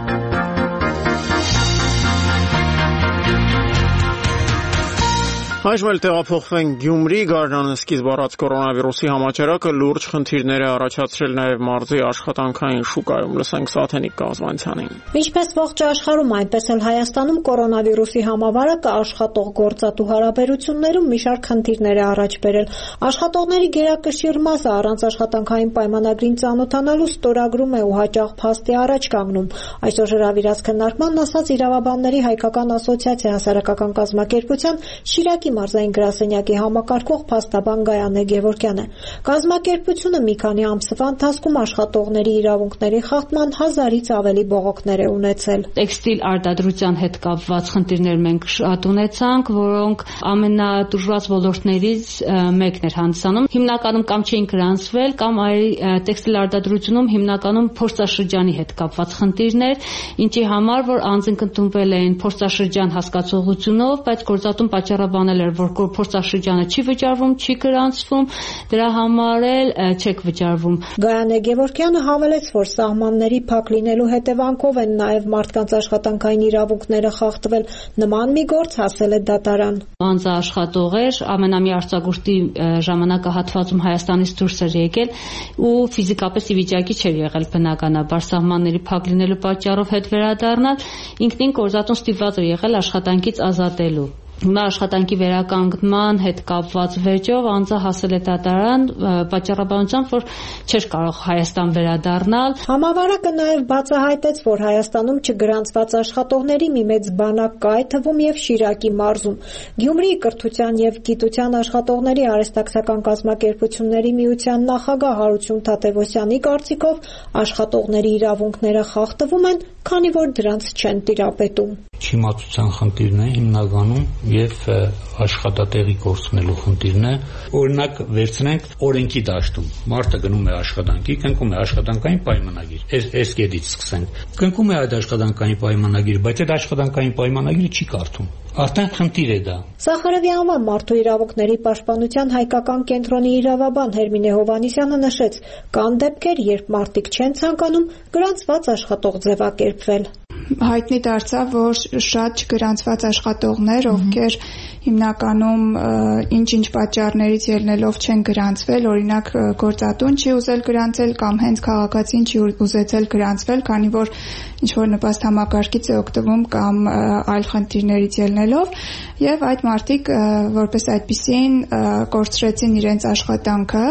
Այժմ էլ տեղափոխվենք Գյումրի, Գարնանը սկիզբ առած կորոնավիրուսի համաճարակը լուրջ խնդիրներ է առաջացրել նաև մարզի աշխատանքային շուկայում, լսենք Սաթենիկ Կազմանցյանին։ Ինչպես ողջ աշխարհում, այնպես էլ Հայաստանում կորոնավիրուսի համավարակը աշխատող գործատու հարաբերություններում մի շարք խնդիրներ է առաջ բերել։ Աշխատողների գերակշիռ մասը առանց աշխատանքային պայմանագրին ծանոթանալու ստորագրում է ու հաճախ փաստի առաջ կանգնում։ Այսօր հրավիրած քննարկման ասած Իրավաբանների հայկական ասոցիացիա հասարակական կազմակերպության Շիրակի մարզային գրասենյակի համակարգող փաստաբան Գայանե Գևորգյանը։ Կազմակերպությունը մի քանի ամսվա ընթացքում աշխատողների իրավունքների խախտման հազարից ավելի բողոքներ է ունեցել։ Տեքստիլ արտադրության հետ կապված խնդիրներ մենք շատ ունեցանք, որոնք ամենատուժված ոլորտներից մեկն էր հանդիսանում։ Հիմնականում կամ չէին գրանցվել, կամ այ տեքստիլ արտադրությունում հիմնականում փորձաշրջանի հետ կապված խնդիրներ, ինչի համար որ անձինք ընդունվել էին փորձաշրջան հասկացողությունով, բայց գործատուն պատճառաբանել որ փորձաշրջանը չի վճարվում, չի գրանցվում, դրա համար էլ չեք վճարվում։ Գայանե Գևորգյանը հավելեց, որ սահմանների փակ լինելու հետևանքով են նաև մարդկանց աշխատանքային իրավունքները խախտվել։ Նման մի գործ հասել է դատարան։ Անձը աշխատող էր, ամենամյա արձակուրդի ժամանակահատվածում Հայաստանից դուրս էր եկել ու ֆիզիկապես ի վիճակի չէր եղել բնականաբար սահմանների փակ լինելու պատճառով հետ վերադառնալ, ինքնին գործատուն ստիպված էր եղել աշխատանքից ազատելու։ Հիմա աշխատանքի վերականգնման հետ կապված վեճով անձը հասել է դատարան պատճառաբանությամբ, որ չէր կարող Հայաստան վերադառնալ։ Համավարակը նաև բացահայտեց, որ Հայաստանում չգրանցված աշխատողների մի մեծ բանակ կա, այդ թվում եւ Շիրակի մարզում։ Գյումրիի կրթության եւ գիտության աշխատողների արհեստակցական կազմակերպությունների միության նախագահ Հարություն Թադևոսյանի կարծիքով աշխատողների իրավունքները խախտվում են, քանի որ դրանց չեն տիրապետում։ Չիմացության խնդիրն է հիմնականում եւ աշխատատեղի կորցնելու խնդիրն է։ Օրինակ վերցնենք օրենքի դաշտում։ Մարդը գնում է աշխատանքի, կնքում է աշխատանքային պայմանագիր։ Այս այս կետից սկսենք։ Կնքում է այդ աշխատանքային պայմանագիր, բայց այդ աշխատանքային պայմանագիրը չի կարդում։ Արդեն խնդիր է դա։ Սախարովի անվան մարդու իրավունքների պաշտպանության հայկական կենտրոնի իրավաբան Հերմինե Հովհաննիսյանը նշեց, կան դեպքեր, երբ մարդիկ չեն ցանկանում գրանցված աշխատող ձևակերպվել։ Հայտնի դարձավ, որ շատ չգրանցված աշխատողներ, ովքեր հիմնականում ինչ-ինչ պատճառներից ելնելով չեն գրանցվել, օրինակ գործատուն չի ուզել գրանցել կամ հենց քաղաքացին չի ուզեցել գրանցվել, քանի որ ինչ-որ նպաստ համակարգից է օգտվում կամ այլ խնդիրներից ելնելով, եւ այդ մարդիկ որպես այդպիսին կորցրեցին իրենց աշխատանքը,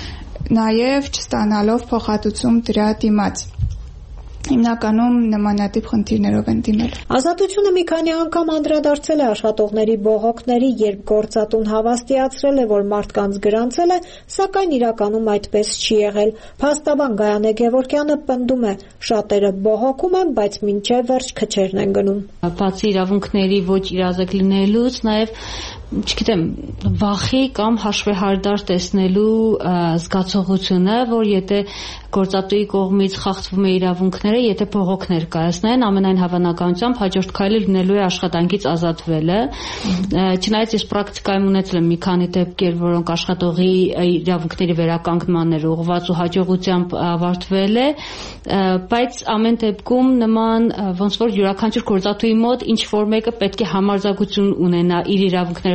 նաեւ չստանալով փոխհատուցում դրա դիմաց։ Հիմնականում նմանատիպ խնդիրներով են դիմել։ Ազատությունը մի քանի անգամ անդրադարձել է աշխատողների բողոքների, երբ գործատուն հավաստիացրել է, որ մարդկանց գրանցել է, սակայն իրականում այդպես չի եղել։ Փաստաբան Գայանե Գևորգյանը պնդում է, շատերը բողոքում են, բայց մինչև վերջ քչերն են գնում։ Բացի իրավունքների ոչ իրազեկ լինելուց, նաև չգիտեմ, վախի կամ հաշվեհարդար տեսնելու զգացողությունը, որ եթե գործատուի կողմից խախտվում է իրավունքները, եթե բողոքներ կայացնեն, ամենայն հավանականությամբ հաջորդ քայլը լինելու է աշխատանքից ազատվելը։ Չնայած ես պրակտիկայում ունեցել եմ մի քանի դեպքեր, որոնք աշխատողի իրավունքների վերականգնման էր ուղղված ու հաջողությամբ ավարտվել է, բայց ամեն դեպքում նման ոնց որ յուրաքանչյուր գործատուի մոտ ինչ որ մեկը պետք է համարձակություն ունենա իր իրավունքները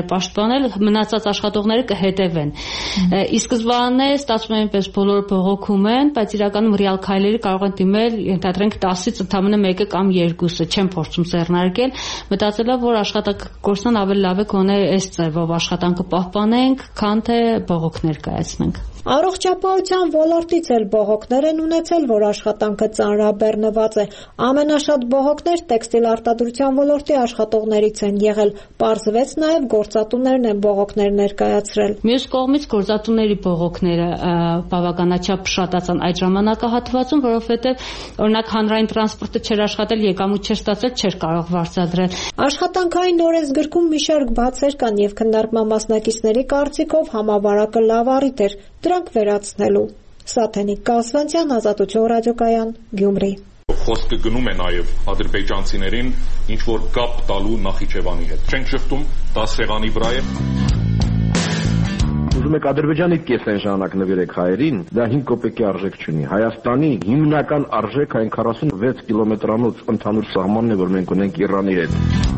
իրավունքները պաշտպանել, մնացած աշխատողները կհետևեն։ Ի սկզբանե ստացվում է այնպես բոլորը բողոքում են, բայց իրականում ռեալ քայլերի կարող են դիմել, ենթադրենք տասից ընդամենը մեկը կամ երկուսը, չեն փորձում ձեռնարկել, մտածելով, որ աշխատակործն ավելի լավ է գոնե այս ձևով աշխատանքը պահպանենք, քան թե բողոքներ կայացնենք։ Առողջապահության ոլորտից էլ բողոքներ են ունեցել, որ աշխատանքը ծանրաբեռնված է։ Ամենաշատ բողոքներ տեքստիլ արտադրության ոլորտի աշխատողներից են եղել։ Պարզվեց նաև գործատուներն են բողոքներ ներկայացրել։ Մյուս կողմից գործատուների բողոքները բավականաչափ շատացան այդ ժամանակահատվածում, որովհետև օրինակ հանրային տրանսպորտը չէր աշխատել, եկամուտ չէր ստացել, չէր կարող վարձատրել։ Աշխատանքային օրենսգրքում մի շարք բացեր կան եւ քննարկման մասնակիցների կարծիքով համավարակը լավ առիթ էր դրանք վերացնելու։ Սաթենիկ Կասվանցյան, Ազատություն ռադիոկայան, Գյումրի։ Խոսքը գնում է նաև ադրբեջանցիներին ինչ որ կապ տալու Նախիջևանի հետ։ Չենք շփվում, դա սեղանի վրա է։ Ուզում եք Ադրբեջանի կեսեն ժամանակ նվիրեք հայերին, դա հինգ կոպեկի արժեք չունի։ Հայաստանի հիմնական արժեքը այն քառասունվեց կիլոմետրանոց ընդհանուր սահմանն է, որ մենք ունենք Իրանի հետ։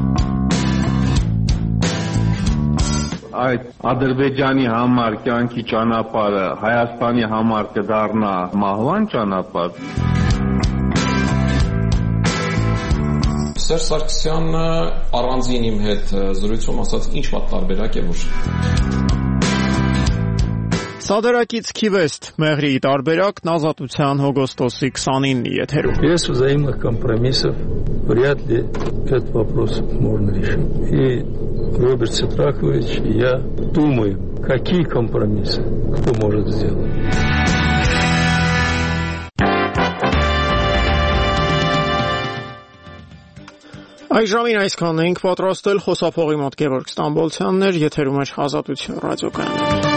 Այդ Ադրբեջանի համար կյանքի ճանապարհը Հայաստանի համար կդառնա մահվան ճանապարհ։ Սերժ Սարգսյանը առանձին իմ հետ զրույցում ասաց ինչ մատ տարբերակ է որ։ Սադերակից Քիվեստ Մեղրի տարբերակն Ազատության հոգոստոսի քսանինի եթերում։ Без взаимных компромиссов вряд ли этот вопрос можно решить. И Роберт Сетракович, я думаю, какие компромиссы кто может сделать. Այժմին այսքանն ենք պատրաստել խոսափողի մոտ Գևորգ Ստամբոլցյանն էր, եթերում էր Ազատություն ռադիոկայանը։